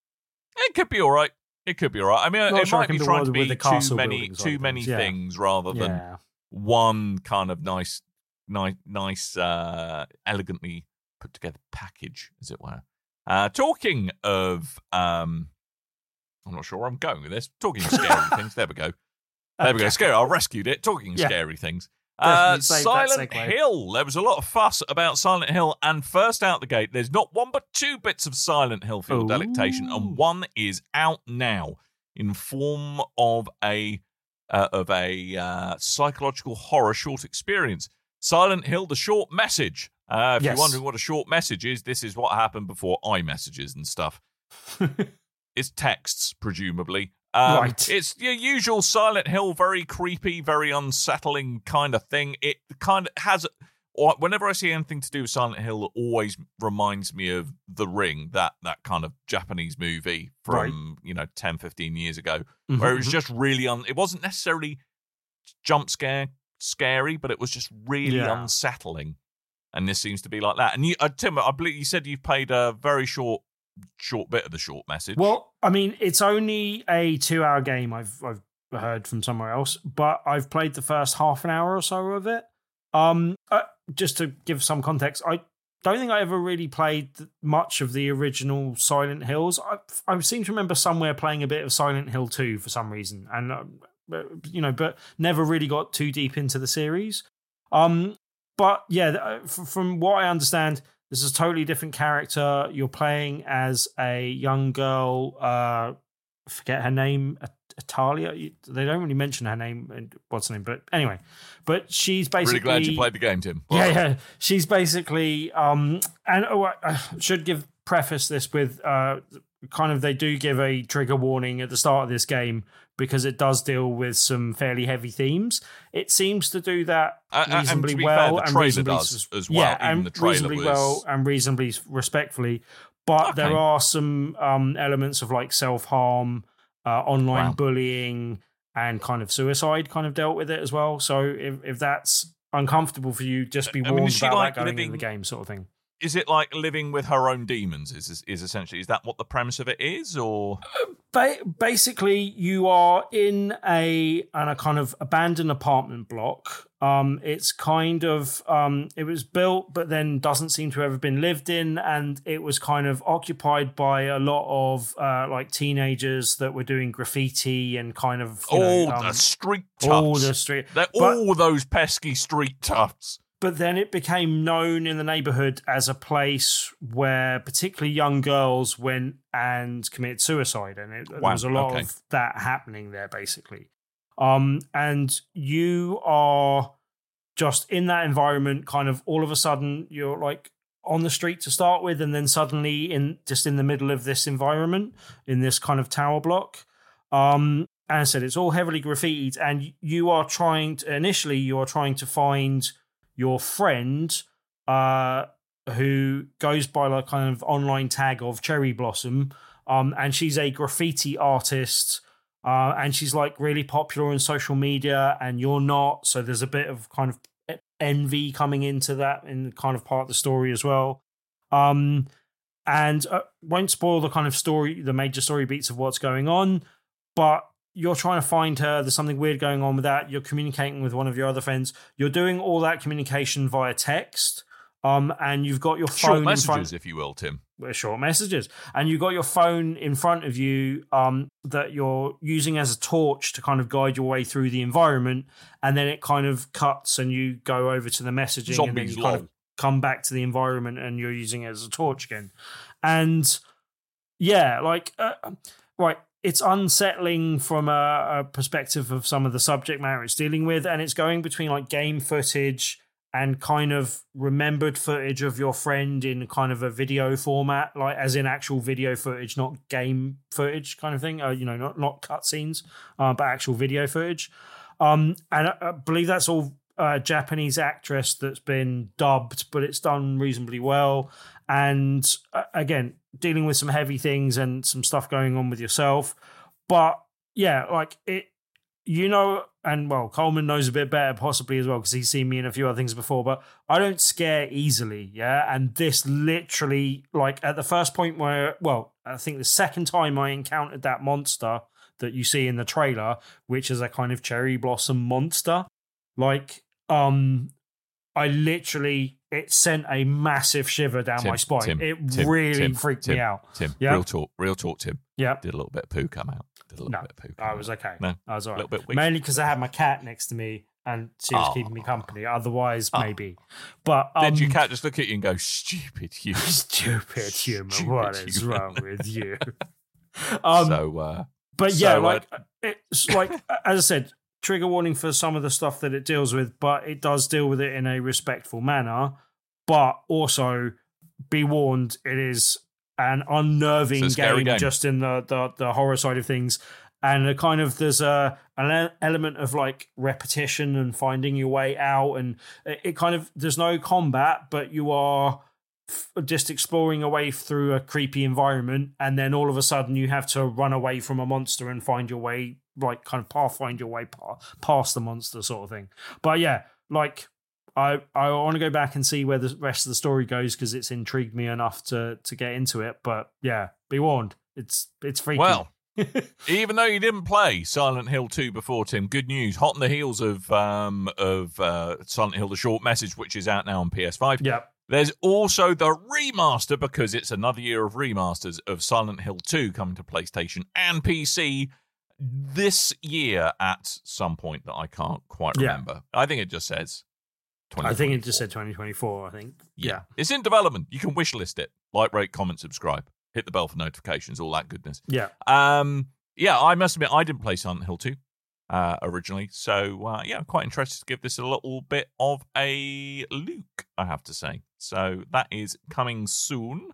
it could be all right. It could be all right. I mean, Not it sure I might can be be trying to bothered with be the too castle many, building side too of many things, yeah. things rather than Yeah. one kind of nice, nice, nice, uh, elegantly put together package, as it were. Uh, talking of, um, I'm not sure where I'm going with this. Talking of scary things. There we go. There we go. Okay. Scary. I rescued it. Talking of Yeah. scary things. Uh, Definitely saved that Silent segue. Hill. There was a lot of fuss about Silent Hill, and first out the gate, there's not one but two bits of Silent Hill for your Ooh. delectation, and one is out now in form of a uh, of a uh, psychological horror short experience. Silent Hill: The Short Message. Uh, if Yes. you're wondering what a short message is, this is what happened before iMessages and stuff. It's texts, presumably. Um, Right. It's your usual Silent Hill, very creepy, very unsettling kind of thing. It kind of has... Or whenever I see anything to do with Silent Hill, it always reminds me of The Ring, that that kind of Japanese movie from, Right. you know, ten, fifteen years ago, Mhm, where it was mhm. just really... Un- it wasn't necessarily jump scare scary, but it was just really Yeah. unsettling. And this seems to be like that. And you, uh, Tim, I believe you said you've played a very short short bit of the short message. Well, I mean, it's only a two-hour game. I've I've heard from somewhere else, but I've played the first half an hour or so of it. Um, uh, just to give some context, I don't think I ever really played much of the original Silent Hills. I I seem to remember somewhere playing a bit of Silent Hill two for some reason, and uh, you know, but never really got too deep into the series. Um, but yeah, from what I understand, this is a totally different character. You're playing as a young girl. Uh, forget her name. Italia. They don't really mention her name and what's her name, but anyway. But she's basically really glad you played the game, Tim. Yeah, yeah. She's basically um, and oh, I should give preface this with uh, kind of they do give a trigger warning at the start of this game because it does deal with some fairly heavy themes. It seems to do that Uh, and to reasonably be well fair, the and trailer reasonably does as well. Yeah, Even and the trailer reasonably was- well and reasonably respectfully. But Okay. there are some um, elements of like self harm. Uh, online Wow. bullying and kind of suicide kind of dealt with it as well. So if, if that's uncomfortable for you, just be I mean, warned is she about like that going living- in the game sort of thing. Is it like living with her own demons? Is is, is essentially is that what the premise of it is, or Ba- basically, you are in a in a kind of abandoned apartment block. Um, it's kind of um, it was built, but then doesn't seem to have ever been lived in, and it was kind of occupied by a lot of uh, like teenagers that were doing graffiti and kind of you all know, um, the street toughs? all the street. They're but- all those pesky street toughs. But then it became known in the neighborhood as a place where particularly young girls went and committed suicide. And it, there Wow, was a lot okay. of that happening there, basically. Um, and you are just in that environment, kind of all of a sudden, you're like on the street to start with, and then suddenly in just in the middle of this environment, in this kind of tower block. Um, and I said, it's all heavily graffitied, and you are trying to, initially, you are trying to find your friend, uh, who goes by like kind of online tag of Cherry Blossom, um, and she's a graffiti artist, uh, and she's like really popular on social media, and you're not. So there's a bit of kind of envy coming into that in kind of part of the story as well. Um, and uh, won't spoil the kind of story, the major story beats of what's going on, but you're trying to find her. There's something weird going on with that. You're communicating with one of your other friends. You're doing all that communication via text. Um, and you've got your phone Short in messages, front. if you will, Tim. Well, short messages, and you've got your phone in front of you um, that you're using as a torch to kind of guide your way through the environment. And then it kind of cuts, and you go over to the messaging, and then Zombies, you kind lol. of come back to the environment, and you're using it as a torch again. And yeah, like uh, right. It's unsettling from a, a perspective of some of the subject matter it's dealing with, and it's going between like game footage and kind of remembered footage of your friend in kind of a video format, like as in actual video footage, not game footage kind of thing. Uh, you know, not not cutscenes, uh, but actual video footage. Um, and I, I believe that's all a Japanese actress that's been dubbed, but it's done reasonably well. And uh, again, dealing with some heavy things and some stuff going on with yourself. But yeah, like it, you know, and well, Coleman knows a bit better possibly as well because he's seen me in a few other things before, but I don't scare easily. Yeah. And this literally, like at the first point where, well, I think the second time I encountered that monster that you see in the trailer, which is a kind of cherry blossom monster, like, um, I literally, it sent a massive shiver down Tim, my spine. Tim, it Tim, really Tim, freaked Tim, me out. Tim, Yeah. real talk, real talk, Tim. Yeah. Did a little bit of poo come out. Did a little No, bit of poo come I out. was okay. No, I was all a right. little bit weak. Mainly because I had my cat next to me and she was Oh. keeping me company. Otherwise, Oh. maybe. But um, Did your cat just look at you and go, stupid you? stupid human, Stupid what is human. wrong with you? um, so, uh, but yeah, so, uh, like it's like as I said, trigger warning for some of the stuff that it deals with, but it does deal with it in a respectful manner. but also be warned, it is an unnerving game, game just in the, the the horror side of things. And a kind of there's a an element of like repetition and finding your way out, and it, it kind of there's no combat, but you are f- just exploring a way through a creepy environment, and then all of a sudden you have to run away from a monster and find your way, like kind of path find your way pa- past the monster sort of thing. But yeah, like I I want to go back and see where the rest of the story goes because it's intrigued me enough to to get into it. But yeah, be warned, it's it's freaky. Well. Even though you didn't play Silent Hill two before, Tim, good news. Hot on the heels of um, of uh, Silent Hill: The Short Message, which is out now on P S five. Yep. There's also the remaster, because it's another year of remasters of Silent Hill two coming to PlayStation and P C this year at some point that I can't quite remember. Yeah. I think it just says I think it just said twenty twenty-four, I think. Yeah. yeah. It's in development. You can wish list it. Like, rate, comment, subscribe. Hit the bell for notifications, all that goodness. Yeah. Um. Yeah, I must admit, I didn't play Silent Hill two uh, originally. So, uh, yeah, I'm quite interested to give this a little bit of a look, I have to say. So that is coming soon.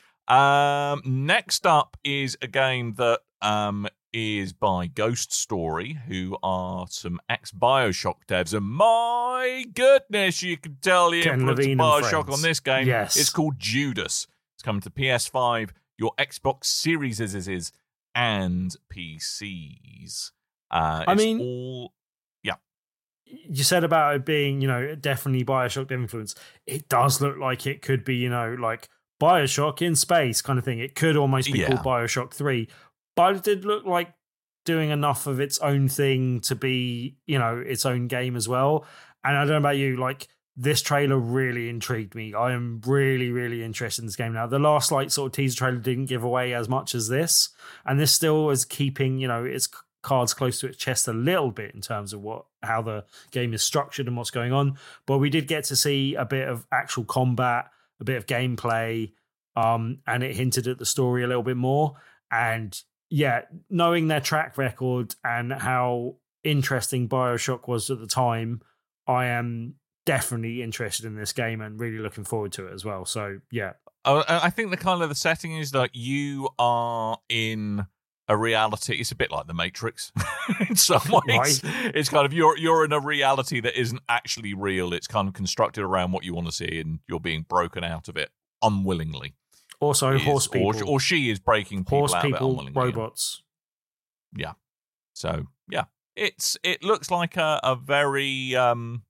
Um. Next up is a game that um is by Ghost Story, who are some ex-Bioshock devs. And my goodness, you can tell the Ken influence of Levine Bioshock on this game. Yes. It's called Judas. It's coming to P S five, your Xbox Series is, and P Cs. Uh, I it's mean, all, yeah. You said about it being, you know, definitely Bioshock influence. It does look like it could be, you know, like Bioshock in space kind of thing. It could almost be Yeah. called Bioshock three, but it did look like doing enough of its own thing to be, you know, its own game as well. And I don't know about you, like, this trailer really intrigued me. I am really, really interested in this game now. The last like sort of teaser trailer didn't give away as much as this, and this still is keeping, you know, its cards close to its chest a little bit in terms of what how the game is structured and what's going on. But we did get to see a bit of actual combat, a bit of gameplay, um, and it hinted at the story a little bit more. And yeah, knowing their track record and how interesting Bioshock was at the time, I am definitely interested in this game and really looking forward to it as well. So yeah, Oh, I think the kind of the setting is that you are in a reality. It's a bit like The Matrix in some ways. Right. It's kind of you're you're in a reality that isn't actually real. It's kind of constructed around what you want to see, and you're being broken out of it unwillingly. Also, Is- horse people, or, or she is breaking people horse out of it people, unwillingly. robots. Yeah. So yeah, it's it looks like a, a very um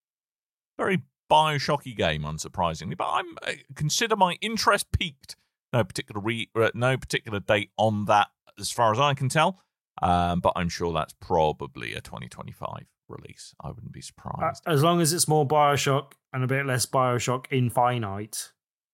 very Bioshocky game, unsurprisingly. But I'm uh, consider my interest peaked. No particular re, uh, no particular date on that, as far as I can tell. Um, but I'm sure that's probably a twenty twenty-five release. I wouldn't be Uh, surprised. as long as it's more Bioshock and a bit less Bioshock Infinite.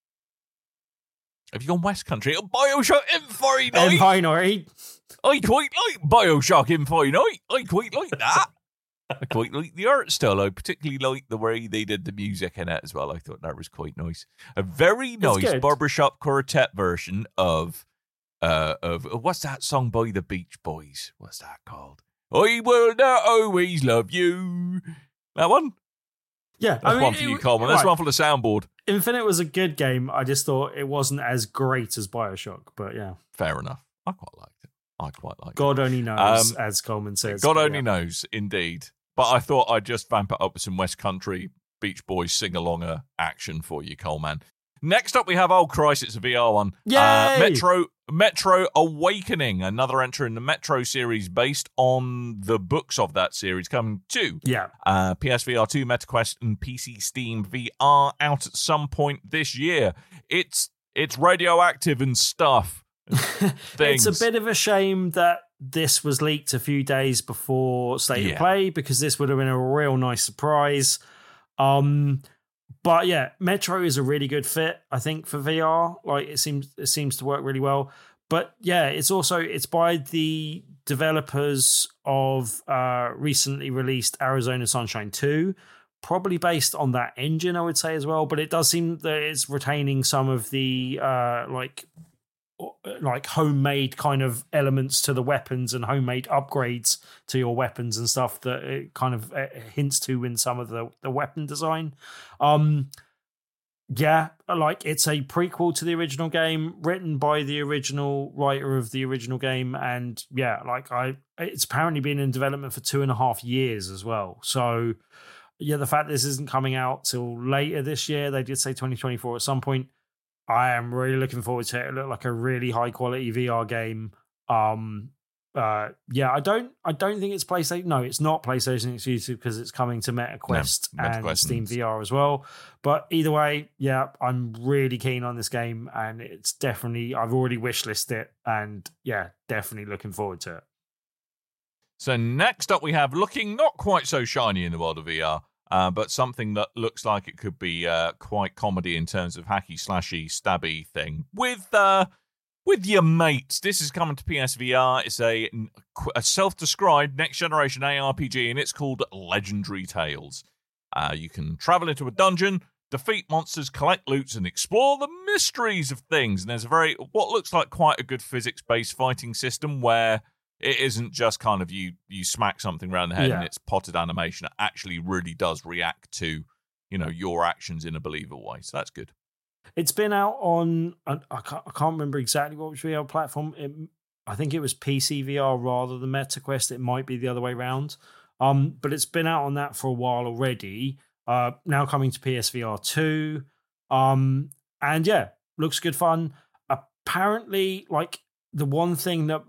Have you gone West Country? Oh, Bioshock Infinite. Infinite. I quite like Bioshock Infinite. I quite like that. I quite like the art style. I particularly like the way they did the music in it as well. I thought that was quite nice. A very nice good. barbershop quartet version of uh of what's that song by the Beach Boys? What's that called? I will not always love you. That one? Yeah, That's I mean, one for you, it- Coleman. That's right. one for the soundboard. Infinite was a good game. I just thought it wasn't as great as Bioshock, but yeah, Fair enough. I quite liked it. I quite liked it. God only knows, Um, as Coleman says. God but only yeah. knows, indeed. But I thought I'd just vamp it up with some West Country Beach Boys sing-alonger action for you, Coleman. Next up, we have, oh Christ, it's a V R one. Yay! Uh, Metro Metro Awakening, another entry in the Metro series based on the books of that series, coming to Yeah, uh, P S V R two, MetaQuest, and P C Steam V R out at some point this year. It's it's radioactive and stuff. Things. it's a bit of a shame that this was leaked a few days before State Yeah. of Play, because this would have been a real nice surprise. Um, but yeah, Metro is a really good fit, I think, for V R. Like it seems, it seems to work really well. But yeah, it's also it's by the developers of uh, recently released Arizona Sunshine two, probably based on that engine, I would say as well. But it does seem that it's retaining some of the uh, like. like homemade kind of elements to the weapons and homemade upgrades to your weapons and stuff that it kind of uh, hints to in some of the, the weapon design. Um, yeah, like it's a prequel to the original game, written by the original writer of the original game, and yeah, like I, it's apparently been in development for two and a half years as well. So yeah, the fact this isn't coming out till later this year, they did say twenty twenty-four at some point. I am really looking forward to it. It looked like a really high quality V R game. Um, Uh, yeah, I don't. I don't think it's PlayStation. No, it's not PlayStation exclusive because it's coming to MetaQuest no, and MetaQuest Steam and... V R as well. But either way, yeah, I'm really keen on this game, and it's definitely. I've already wishlisted it, and yeah, definitely looking forward to it. So next up, we have looking not quite so shiny in the world of V R, uh, but something that looks like it could be uh, quite comedy in terms of hacky slashy stabby thing with. Uh, With your mates. This is coming to P S V R. It's a, a self-described next-generation A R P G, and it's called Legendary Tales. Uh, you can travel into a dungeon, defeat monsters, collect loots, and explore the mysteries of things. And there's a very, what looks like quite a good physics-based fighting system where it isn't just kind of you you smack something around the head yeah. and it's potted animation. It actually really does react to, you know, your actions in a believable way. So that's good. It's been out on, I can't, I can't remember exactly what V R platform. It, I think it was P C V R rather than MetaQuest. It might be the other way around. Um, but it's been out on that for a while already. Uh, now coming to P S V R two. Um, and yeah, looks good fun. Apparently, like the one thing that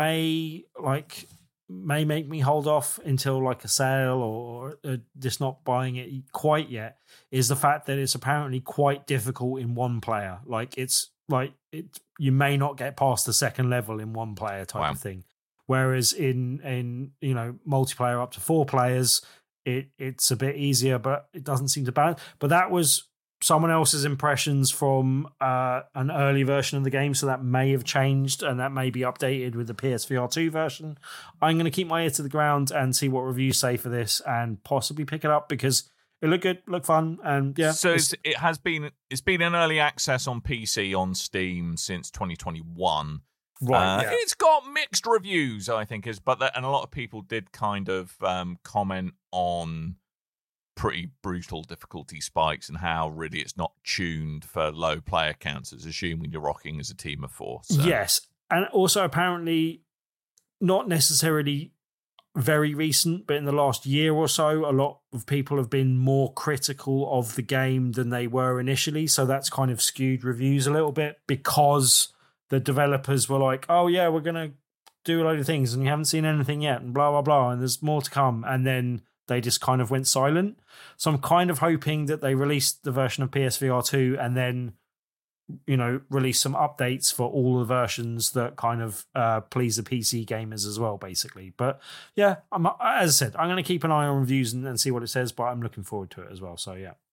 may like may make me hold off until like a sale or uh, just not buying it quite yet is the fact that it's apparently quite difficult in one player. Like it's like it, you may not get past the second level in one player type wow. of thing. Whereas in in you know multiplayer up to four players, it it's a bit easier, but it doesn't seem to balance. But that was someone else's impressions from uh, an early version of the game, so that may have changed and that may be updated with the P S V R two version. I'm going to keep my ear to the ground and see what reviews say for this and possibly pick it up because it looked good, looked fun, and yeah. So it's, it has been it's been in early access on P C on Steam since twenty twenty-one. Right, uh, yeah. It's got mixed reviews, I think, is but that, and a lot of people did kind of um, comment on pretty brutal difficulty spikes and how really it's not tuned for low player counts, as assuming you're rocking as a team of four. So. Yes, and also apparently not necessarily very recent, but in the last year or so, a lot of people have been more critical of the game than they were initially. So that's kind of skewed reviews a little bit because the developers were like, oh yeah, we're going to do a load of things and you haven't seen anything yet and blah, blah, blah. And there's more to come. And then they just kind of went silent. So I'm kind of hoping that they released the version of P S V R two and then, you know, release some updates for all the versions that kind of uh, please the P C gamers as well, basically. But yeah, I'm, as I said, I'm going to keep an eye on reviews and, and see what it says, but I'm looking forward to it as well. So yeah.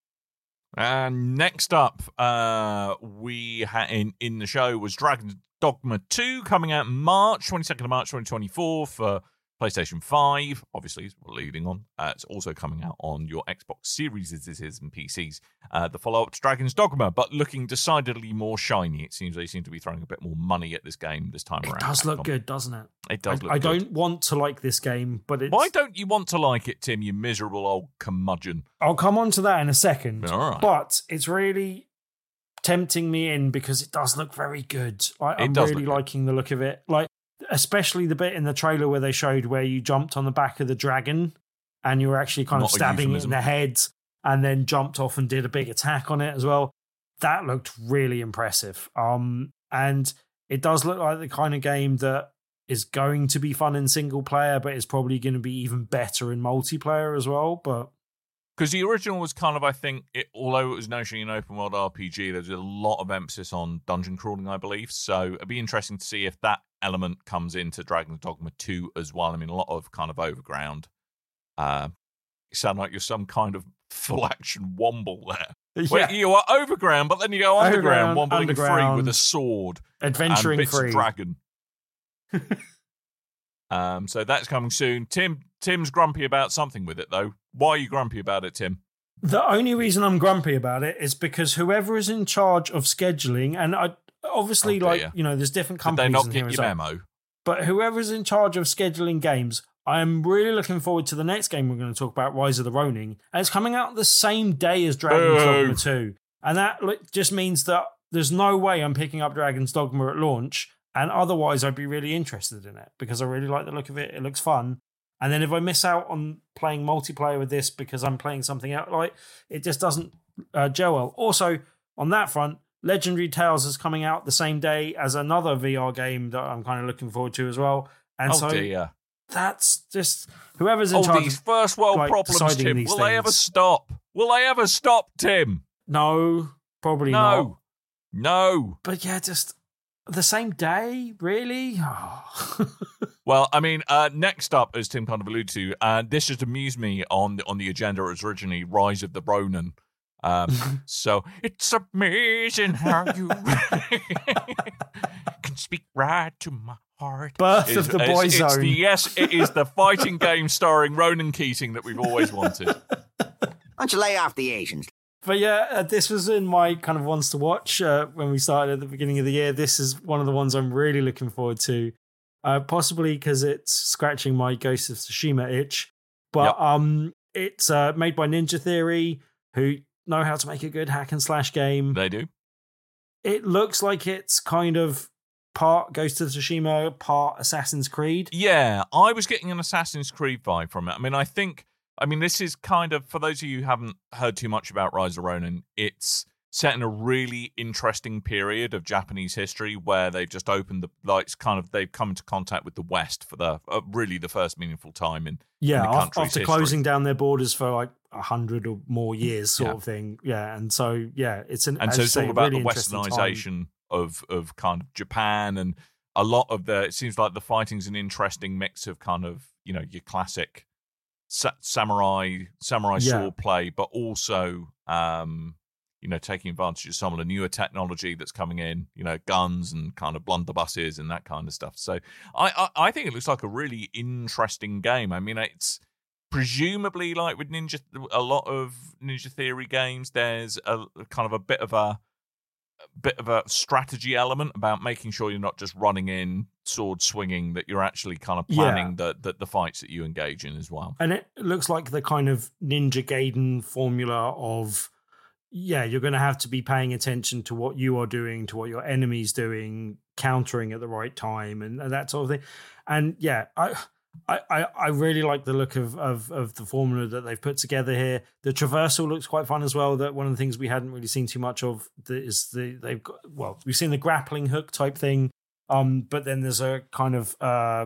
And next up, uh, we had in, in the show was Dragon's Dogma two coming out March, twenty-second of March, twenty twenty-four for PlayStation five, obviously, we're leading on. Uh, it's also coming out on your Xbox Series and P Cs. Uh, the follow-up to Dragon's Dogma, but looking decidedly more shiny. It seems they seem to be throwing a bit more money at this game this time it around. It does look good, doesn't it? It does I, look I good. I don't want to like this game, but it's... Why don't you want to like it, Tim, you miserable old curmudgeon? I'll come on to that in a second. All right. But it's really tempting me in because it does look very good. I, I'm really liking the look of it. Like, especially the bit in the trailer where they showed where you jumped on the back of the dragon and you were actually kind Not of stabbing it in the head and then jumped off and did a big attack on it as well. That looked really impressive. Um, and it does look like the kind of game that is going to be fun in single player, but is probably going to be even better in multiplayer as well. But because the original was kind of, I think, it, although it was notionally an open world R P G, there's a lot of emphasis on dungeon crawling, I believe. So it'd be interesting to see if that element comes into Dragon's Dogma two as well. I mean, a lot of kind of overground. Uh, you sound like you're some kind of full action womble there. yeah. Where you are overground, but then you go underground, Overground, wombling underground, free with a sword, adventuring and bits free of dragon. um, so that's coming soon. Tim, Tim's grumpy about something with it though. Why are you grumpy about it, Tim? The only reason I'm grumpy about it is because whoever is in charge of scheduling, and I obviously, oh, like, you know, there's different companies. Did they not in get here your well. memo? But whoever's in charge of scheduling games, I'm really looking forward to the next game we're going to talk about, Rise of the Ronin. And it's coming out the same day as Dragon's Dogma two. And that like, just means that there's no way I'm picking up Dragon's Dogma at launch, and otherwise I'd be really interested in it because I really like the look of it. It looks fun. And then if I miss out on playing multiplayer with this because I'm playing something else, like it just doesn't uh, gel well. Also, on that front, Legendary Tales is coming out the same day as another V R game that I'm kind of looking forward to as well. And oh so dear. That's just whoever's in oh, charge. These of, first world like, problems, Tim. Will things. they ever stop? Will they ever stop, Tim? No, probably no. not. No. But yeah, just the same day, really? Oh. Well, I mean, uh, next up, as Tim kind of alluded to, uh, this just amused me on the, on the agenda. It was originally Rise of the Ronin. Um, so it's amazing how you can speak right to my heart. Birth it's, of the Boy it's, Zone. It's the, yes, it is the fighting game starring Ronan Keating that we've always wanted. Why don't you lay off the Asians? But yeah, uh, this was in my kind of ones to watch uh, when we started at the beginning of the year. This is one of the ones I'm really looking forward to, uh, possibly because it's scratching my Ghost of Tsushima itch. But yep. um, it's uh, made by Ninja Theory, who know how to make a good hack and slash game. They do. It looks like it's kind of part Ghost of Tsushima, part Assassin's Creed. Yeah, I was getting an Assassin's Creed vibe from it. I mean, I think... I mean, this is kind of, for those of you who haven't heard too much about Rise of Ronin, it's set in a really interesting period of Japanese history where they've just opened the, like, it's kind of, they've come into contact with the West for the, uh, really the first meaningful time in, yeah, in the after, country's after history. closing down their borders for like a hundred or more years sort yeah. of thing. Yeah, and so, yeah, it's an, And so it's say, all about really the interesting westernization of, of kind of Japan, and a lot of the, it seems like the fighting's an interesting mix of kind of, you know, your classic Sa- samurai samurai Yeah. sword play, but also um you know taking advantage of some of the newer technology that's coming in, you know guns and kind of blunderbusses and that kind of stuff. So I, I I think it looks like a really interesting game. I mean, it's presumably like with Ninja, a lot of Ninja Theory games, there's a kind of a bit of a bit of a strategy element about making sure you're not just running in sword swinging, that you're actually kind of planning Yeah. the, the the fights that you engage in as well. And it looks like the kind of Ninja Gaiden formula of, yeah, you're going to have to be paying attention to what you are doing, to what your enemy's doing, countering at the right time, and, and that sort of thing. And yeah, I, I, I really like the look of, of of the formula that they've put together here. The traversal looks quite fun as well. That one of the things we hadn't really seen too much of is the they've got, well, we've seen the grappling hook type thing, um, but then there's a kind of uh,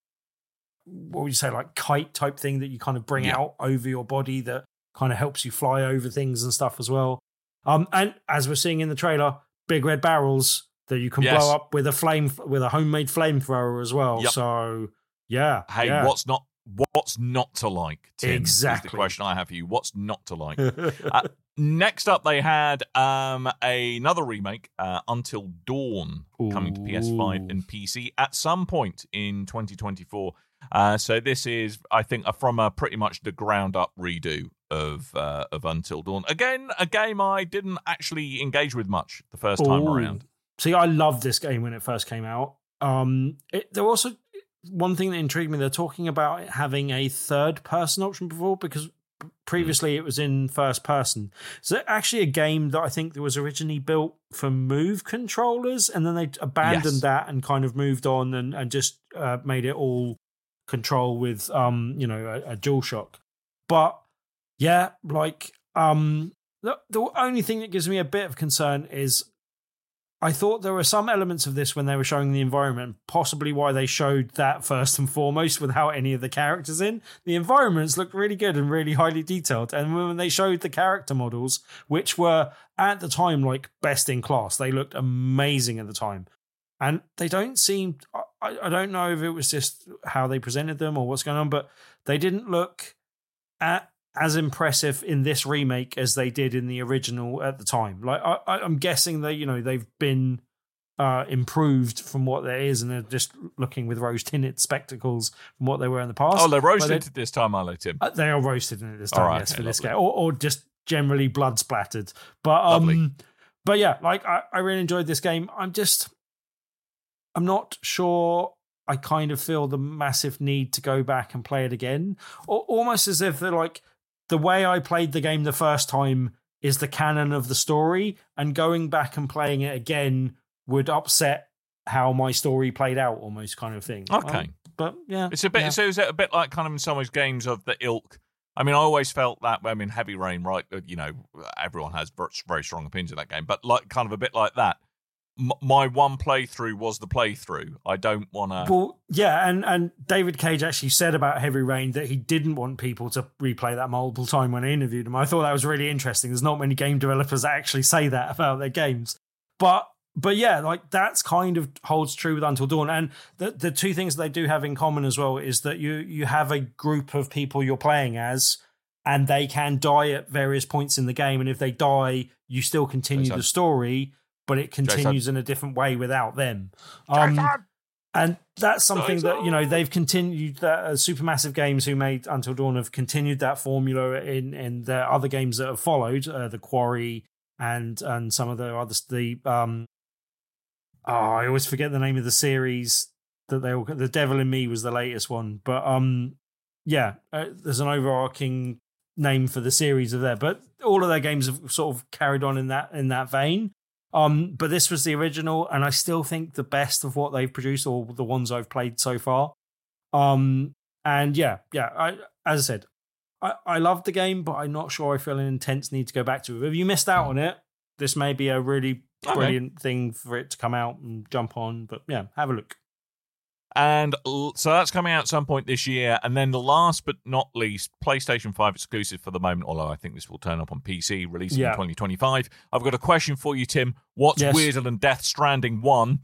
what would you say, like kite type thing that you kind of bring Yeah. out over your body that kind of helps you fly over things and stuff as well. Um, and as we're seeing in the trailer, big red barrels that you can Yes. blow up with a flame with a homemade flamethrower as well. Yep. So. Yeah. Hey, yeah. what's not what's not to like, Tim? Exactly. Is the question I have for you. What's not to like? uh, next up, they had um, another remake, uh, Until Dawn, coming to P S five Ooh. and P C at some point in twenty twenty-four. Uh, so this is, I think, uh, from a pretty much the ground up redo of uh, of Until Dawn. Again, a game I didn't actually engage with much the first time Ooh. around. See, I loved this game when it first came out. Um, it, there also one thing that intrigued me. They're talking about it having a third person option before, because previously it was in first person. So actually a game that I think that was originally built for Move controllers, and then they abandoned Yes. that and kind of moved on and, and just uh, made it all control with, um, you know, a, a DualShock. But yeah, like, um, the, the only thing that gives me a bit of concern is I thought there were some elements of this when they were showing the environment, possibly why they showed that first and foremost without any of the characters in. The environments looked really good and really highly detailed. And when they showed the character models, which were at the time like best in class, they looked amazing at the time. And they don't seem, I, I don't know if it was just how they presented them or what's going on, but they didn't look at as impressive in this remake as they did in the original at the time. Like I, I'm guessing that, you know, they've been uh, improved from what there is, and they're just looking with rose tinted spectacles from what they were in the past. Oh, they're But roasted this time, I let Tim. Uh, they are roasted in it this time, All right, yes, okay, for this lovely. game, or, or just generally blood splattered. But um, Lovely. but yeah, like I, I really enjoyed this game. I'm just, I'm not sure. I kind of feel the massive need to go back and play it again, or almost as if they're like, the way I played the game the first time is the canon of the story, and going back and playing it again would upset how my story played out, almost kind of thing. Okay. Um, but yeah. It's a bit, yeah. so is it a bit like kind of in some ways games of the ilk? I mean, I always felt that, I mean, Heavy Rain, right? You know, everyone has very strong opinions of that game, but like kind of a bit like that. M- my one playthrough was the playthrough. I don't want to. Well, yeah, and, and David Cage actually said about Heavy Rain that he didn't want people to replay that multiple times when I interviewed him. I thought that was really interesting. There's not many game developers that actually say that about their games. But but yeah, like that's kind of holds true with Until Dawn. And the the two things they do have in common as well is that you you have a group of people you're playing as, and they can die at various points in the game. And if they die, you still continue Jason. the story, but it continues Jason. in a different way without them. Um, and that's something Jason. that, you know, they've continued that uh, Supermassive Games, who made Until Dawn, have continued that formula in, in the other games that have followed, uh, The Quarry and and some of the others. The, um, oh, I always forget the name of the series that they all, The Devil in Me was the latest one. But um, yeah, uh, there's an overarching name for the series of there. But all of their games have sort of carried on in that in that vein. Um, but this was the original, and I still think the best of what they've produced, or the ones I've played so far. Um, and yeah, yeah, I, as I said, I, I loved the game, but I'm not sure I feel an intense need to go back to it. If you missed out on it, this may be a really Okay. brilliant thing for it to come out and jump on. But yeah, have a look. And l- so that's coming out at some point this year. And then the last but not least, PlayStation five exclusive for the moment, although I think this will turn up on P C, releasing Yeah. in twenty twenty-five. I've got a question for you, Tim. What's Yes. weirder than Death Stranding one?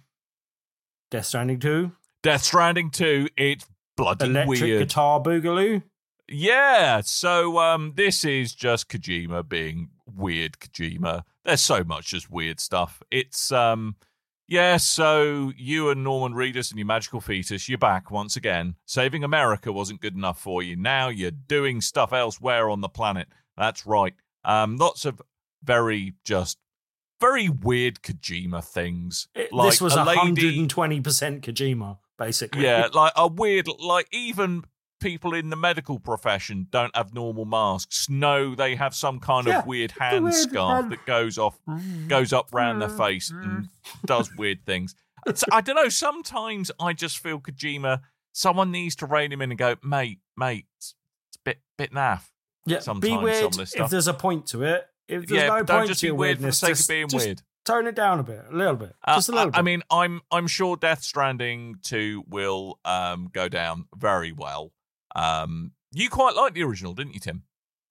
Death Stranding two, Death Stranding two, it's bloody Electric weird. Guitar Boogaloo. Yeah, so um, this is just Kojima being weird Kojima. There's so much just weird stuff. It's... um. Yeah, so you and Norman Reedus and your magical fetus, you're back once again. Saving America wasn't good enough for you. Now you're doing stuff elsewhere on the planet. That's right. Um, lots of very just, very weird Kojima things. It, Like this was a one lady- hundred twenty percent Kojima, basically. Yeah, like a weird, like even people in the medical profession don't have normal masks. No, they have some kind Yeah, of weird hand weird scarf hand- that goes off, goes up round their face and does weird things. It's, I don't know. Sometimes I just feel Kojima. Someone needs to rein him in and go, mate, mate, it's, it's a bit, bit naff. Yeah, Sometimes be some weird of this stuff. if there's a point to it. If there's Yeah, no but don't point just to be your weird for the weirdness, sake just, of being just weird. tone it down a bit, a little bit, Uh, just a little I, bit. I mean, I'm I'm sure Death Stranding two will um, go down very well. Um, you quite liked the original, didn't you, Tim?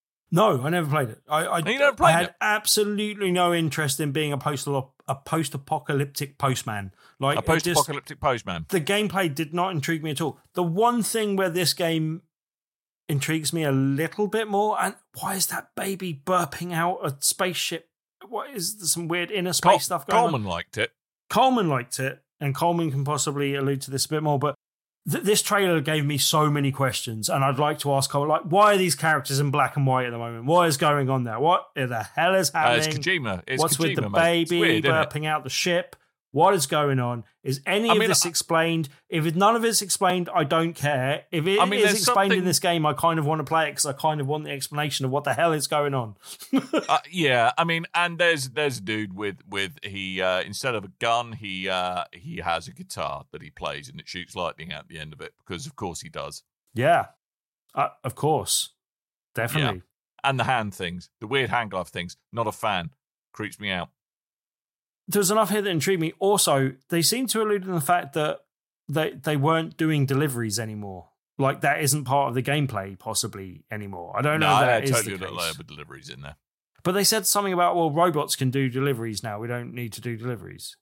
no, I never played it. I, I, you never played I had it? absolutely no interest in being a post a post-apocalyptic postman. Like A it just- post-apocalyptic postman. the gameplay did not intrigue me at all. The one thing where this game intrigues me a little bit more, and why is that baby burping out a spaceship? What is there some weird inner space Col- stuff going Coleman on? liked it. Coleman liked it, and Coleman can possibly allude to this a bit more, but th- this trailer gave me so many questions, and I'd like to ask Coleman, like, why are these characters in black and white at the moment? What is going on there? What the hell is Uh, happening? it's Kojima. It's What's Kojima, with the mate. It's baby weird, isn't it? burping out the ship? What is going on? Is any I of mean, this I- explained? If it, none of it's explained, I don't care. If it I mean, is there's explained in something- this game, I kind of want to play it because I kind of want the explanation of what the hell is going on. Uh, yeah, I mean, and there's there's a dude with with he uh, instead of a gun, he uh, he has a guitar that he plays and it shoots lightning out the end of it because of course he does. Yeah, uh, of course, definitely. And the hand things, the weird hand glove things, not a fan. Creeps me out. There's enough here that intrigued me. Also, they seem to allude to the fact that they they weren't doing deliveries anymore. Like that isn't part of the gameplay, possibly anymore. I don't know No, if I that is totally the got case. load of deliveries in there. But they said something about, well, robots can do deliveries now. We don't need to do deliveries.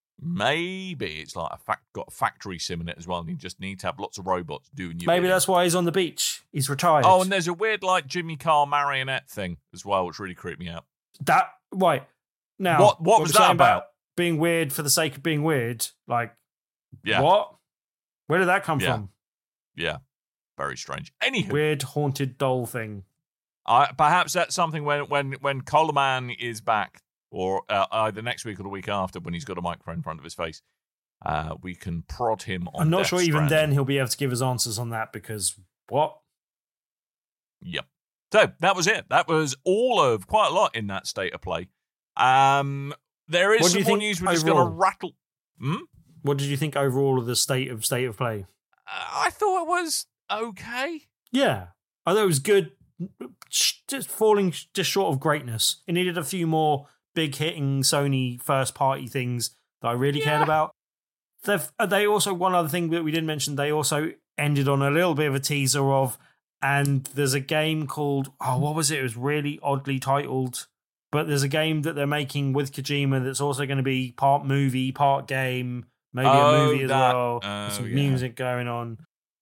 Maybe it's like a fact got a factory sim in it as well, and you just need to have lots of robots doing your Maybe bidding. that's why he's on the beach. He's retired. Oh, and there's a weird like Jimmy Carr marionette thing as well, which really creeped me out. that right now. What- what was we're saying that about? Being weird for the sake of being weird. Like Yeah, what? Where did that come Yeah. from? yeah, very strange. Anywho, Weird haunted doll thing. I, perhaps that's something when when when Coleman is back, or uh, either next week or the week after, when he's got a microphone in front of his face, uh, we can prod him on. I'm not Death sure even Stranding. then he'll be able to give us answers on that because what? Yep. So that was it. That was all of quite a lot in that state of play. Um, there is some more news we're just going to rattle. Hmm? What did you think overall of the state of state of play? Uh, I thought it was okay. Yeah, I thought it was good. Just falling just short of greatness. It needed a few more big hitting Sony first party things that I really yeah. cared about. They've, they also, one other thing that we didn't mention, they also ended on a little bit of a teaser of, and there's a game called, oh, what was it? It was really oddly titled, but there's a game that they're making with Kojima that's also going to be part movie, part game, maybe oh, a movie as that, well. oh, with some yeah. music going on.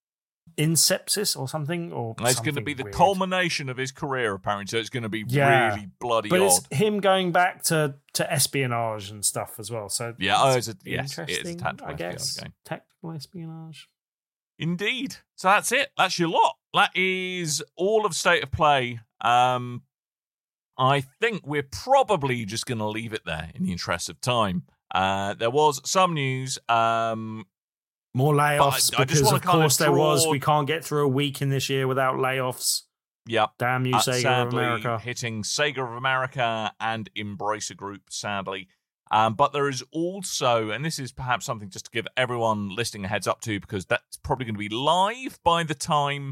Insepsis or something, or it's something going to be the weird. culmination of his career, apparently. So it's going to be yeah. really bloody but odd. It's him going back to, to espionage and stuff as well. So yeah, oh, it's a, yes, interesting. It's a tactical I guess game. Tactical espionage. Indeed. So that's it. That's your lot. That is all of State of Play. Um, I think we're probably just going to leave it there in the interest of time. Uh, there was some news. Um. More layoffs I, I because, of course, there was. We can't get through a week in this year without layoffs. Yep. Damn you, uh, Sega sadly, of America. Hitting Sega of America and Embracer Group, sadly. Um, but there is also, and this is perhaps something just to give everyone listening a heads up to, because that's probably going to be live by the time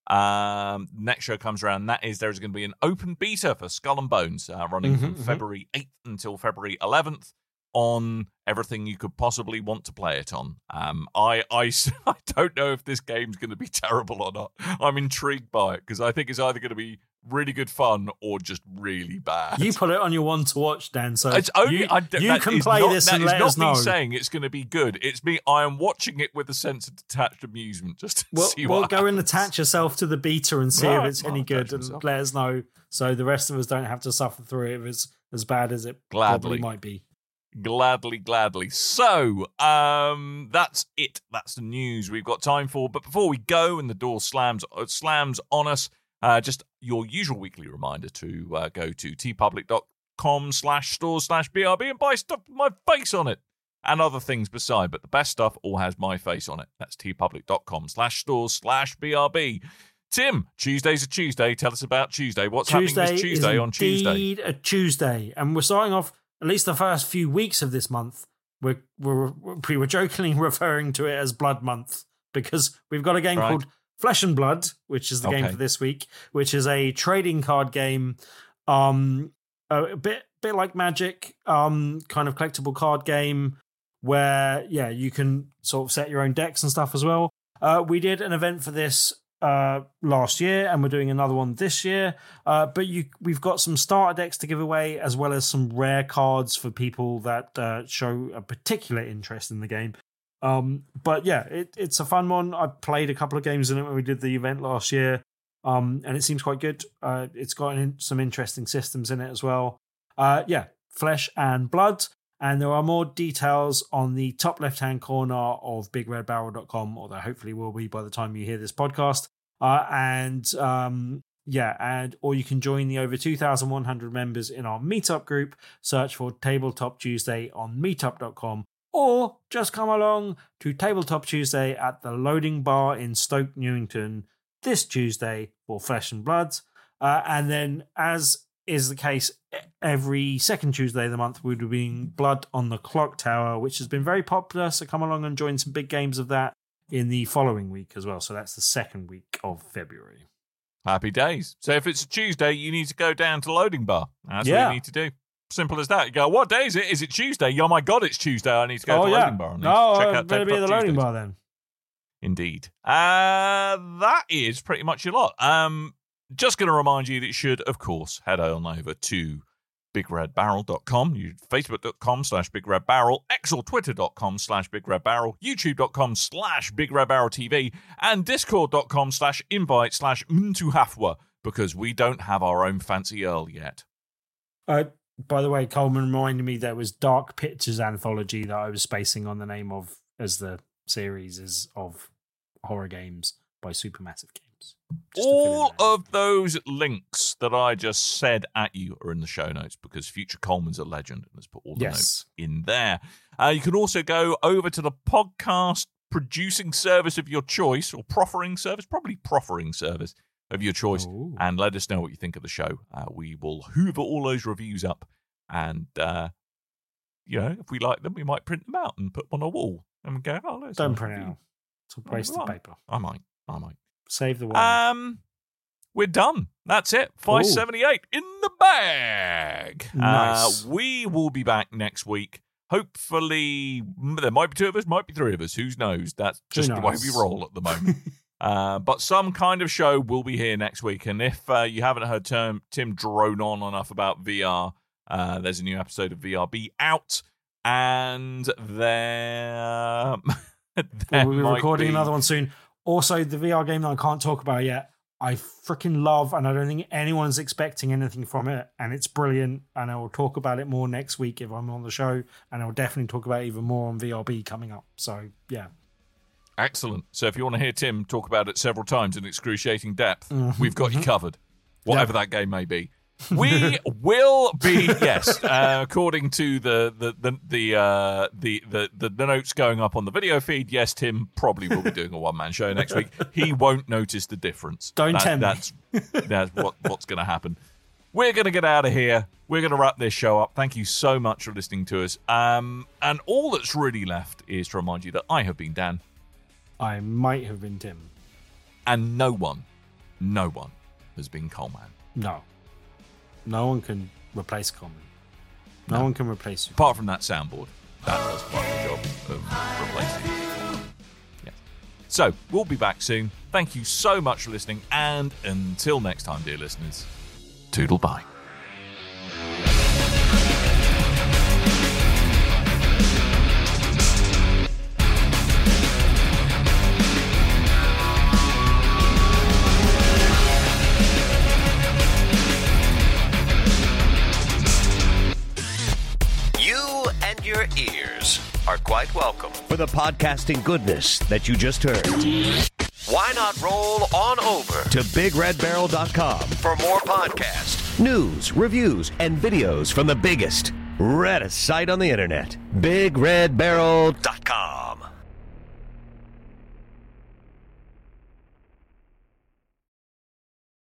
um, next show comes around. And that is, there's going to be an open beta for Skull and Bones uh, running mm-hmm, from mm-hmm. February eighth until February eleventh. On everything you could possibly want to play it on. Um, I, I, I don't know if this game's going to be terrible or not. I'm intrigued by it because I think it's either going to be really good fun or just really bad. You put it on your one to watch, Dan. So it's only, you, I, you can play not, this and let not us know. me saying it's going to be good. It's me. I am watching it with a sense of detached amusement. Just to well, see well what go happens. and attach yourself to the beta and see right, if it's any good, and myself. let us know so the rest of us don't have to suffer through it if it's as bad as it Gladly. probably might be. Gladly, gladly. So, um, that's it. That's the news we've got time for. But before we go and the door slams uh, slams on us, uh, just your usual weekly reminder to uh, go to tpublic.com slash stores slash BRB and buy stuff with my face on it and other things beside. But the best stuff all has my face on it. That's tpublic.com slash stores slash BRB. Tim, Tuesday's a Tuesday. Tell us about Tuesday. What's Tuesday happening this Tuesday is on Tuesday? Indeed, a Tuesday, and we're starting off. At least the first few weeks of this month, we're, we're, we were jokingly referring to it as Blood Month because we've got a game right. called Flesh and Blood, which is the okay. game for this week, which is a trading card game, um, a bit bit like Magic, um, kind of collectible card game where, yeah, you can sort of set your own decks and stuff as well. Uh, we did an event for this uh last year and we're doing another one this year, uh but you we've got some starter decks to give away as well as some rare cards for people that uh show a particular interest in the game. Um but yeah, it, it's a fun one. I played a couple of games in it when we did the event last year, um and it seems quite good. Uh it's got in, some interesting systems in it as well. Uh yeah, Flesh and Blood. And there are more details on the top left-hand corner of big red barrel dot com, or there hopefully will be by the time you hear this podcast. Uh, and um, yeah, and or you can join the over two thousand one hundred members in our meetup group. Search for Tabletop Tuesday on meetup dot com, or just come along to Tabletop Tuesday at the Loading Bar in Stoke Newington this Tuesday for Flesh and Blood. Uh, and then, as is the case every second Tuesday of the month, we'll be doing Blood on the Clock Tower, which has been very popular. So come along and join some big games of that in the following week as well. So that's the second week of February. Happy days. So if it's a Tuesday, you need to go down to Loading Bar. That's yeah. what you need to do. Simple as that. You go, what day is it? Is it Tuesday? Oh my God, it's Tuesday. I need to go oh, to yeah. Loading Bar. I need no, to check I out better be at the Tabletop Loading Tuesdays. Bar then. Indeed. Uh, that is pretty much your lot. Um, just going to remind you that you should, of course, head on over to big red barrel dot com, facebook dot com slash big red barrel, X or twitter dot com slash big red barrel, youtube dot com slash big red barrel T V, and discord dot com slash invite slash mtuhafwa, because we don't have our own fancy Earl yet. Uh, by the way, Coleman reminded me there was Dark Pictures Anthology that I was spacing on the name of as the series is of horror games by Supermassive Games. Just All of those links that I just said at you are in the show notes because Future Coleman's a legend and has put all the yes. notes in there. Uh, you can also go over to the podcast producing service of your choice, or proffering service, probably proffering service, of your choice, Ooh. and let us know what you think of the show. Uh, we will hoover all those reviews up, and uh, you know, if we like them, we might print them out and put them on a wall, and we go, "Oh, let's Don't print it out. It's a waste oh, of paper. I might, I might. Save the world. Um, we're done. That's it. five seventy-eight in the bag. Nice. Uh, we will be back next week. Hopefully, there might be two of us, might be three of us. Who knows? That's just the way we roll at the moment. uh, but some kind of show will be here next week. And if uh, you haven't heard term, Tim drone on enough about V R, uh, there's a new episode of V R B out. And there, there we'll be might recording be... another one soon. Also, the V R game that I can't talk about yet, I freaking love, and I don't think anyone's expecting anything from it, and it's brilliant, and I will talk about it more next week if I'm on the show, and I'll definitely talk about it even more on V R B coming up. So, yeah. Excellent. So if you want to hear Tim talk about it several times in excruciating depth, Mm-hmm. we've got you covered, whatever yep. that game may be. We will be, yes, uh, according to the the the the, uh, the the the the notes going up on the video feed. Yes, Tim probably will be doing a one man show next week. He won't notice the difference. Don't that, tempt That's that's what what's going to happen. We're going to get out of here. We're going to wrap this show up. Thank you so much for listening to us. Um, and all that's really left is to remind you that I have been Dan. I might have been Tim. And no one, no one has been Coleman. No. No one can replace Coleman. No, no one can replace you. Apart from that soundboard. That does part of the job of replacing. Yes. So, we'll be back soon. Thank you so much for listening. And until next time, dear listeners, toodle bye. Your ears are quite welcome for the podcasting goodness that you just heard. Why not roll on over to big red barrel dot com for more podcasts, news, reviews, and videos from the biggest, reddest site on the internet, big red barrel dot com.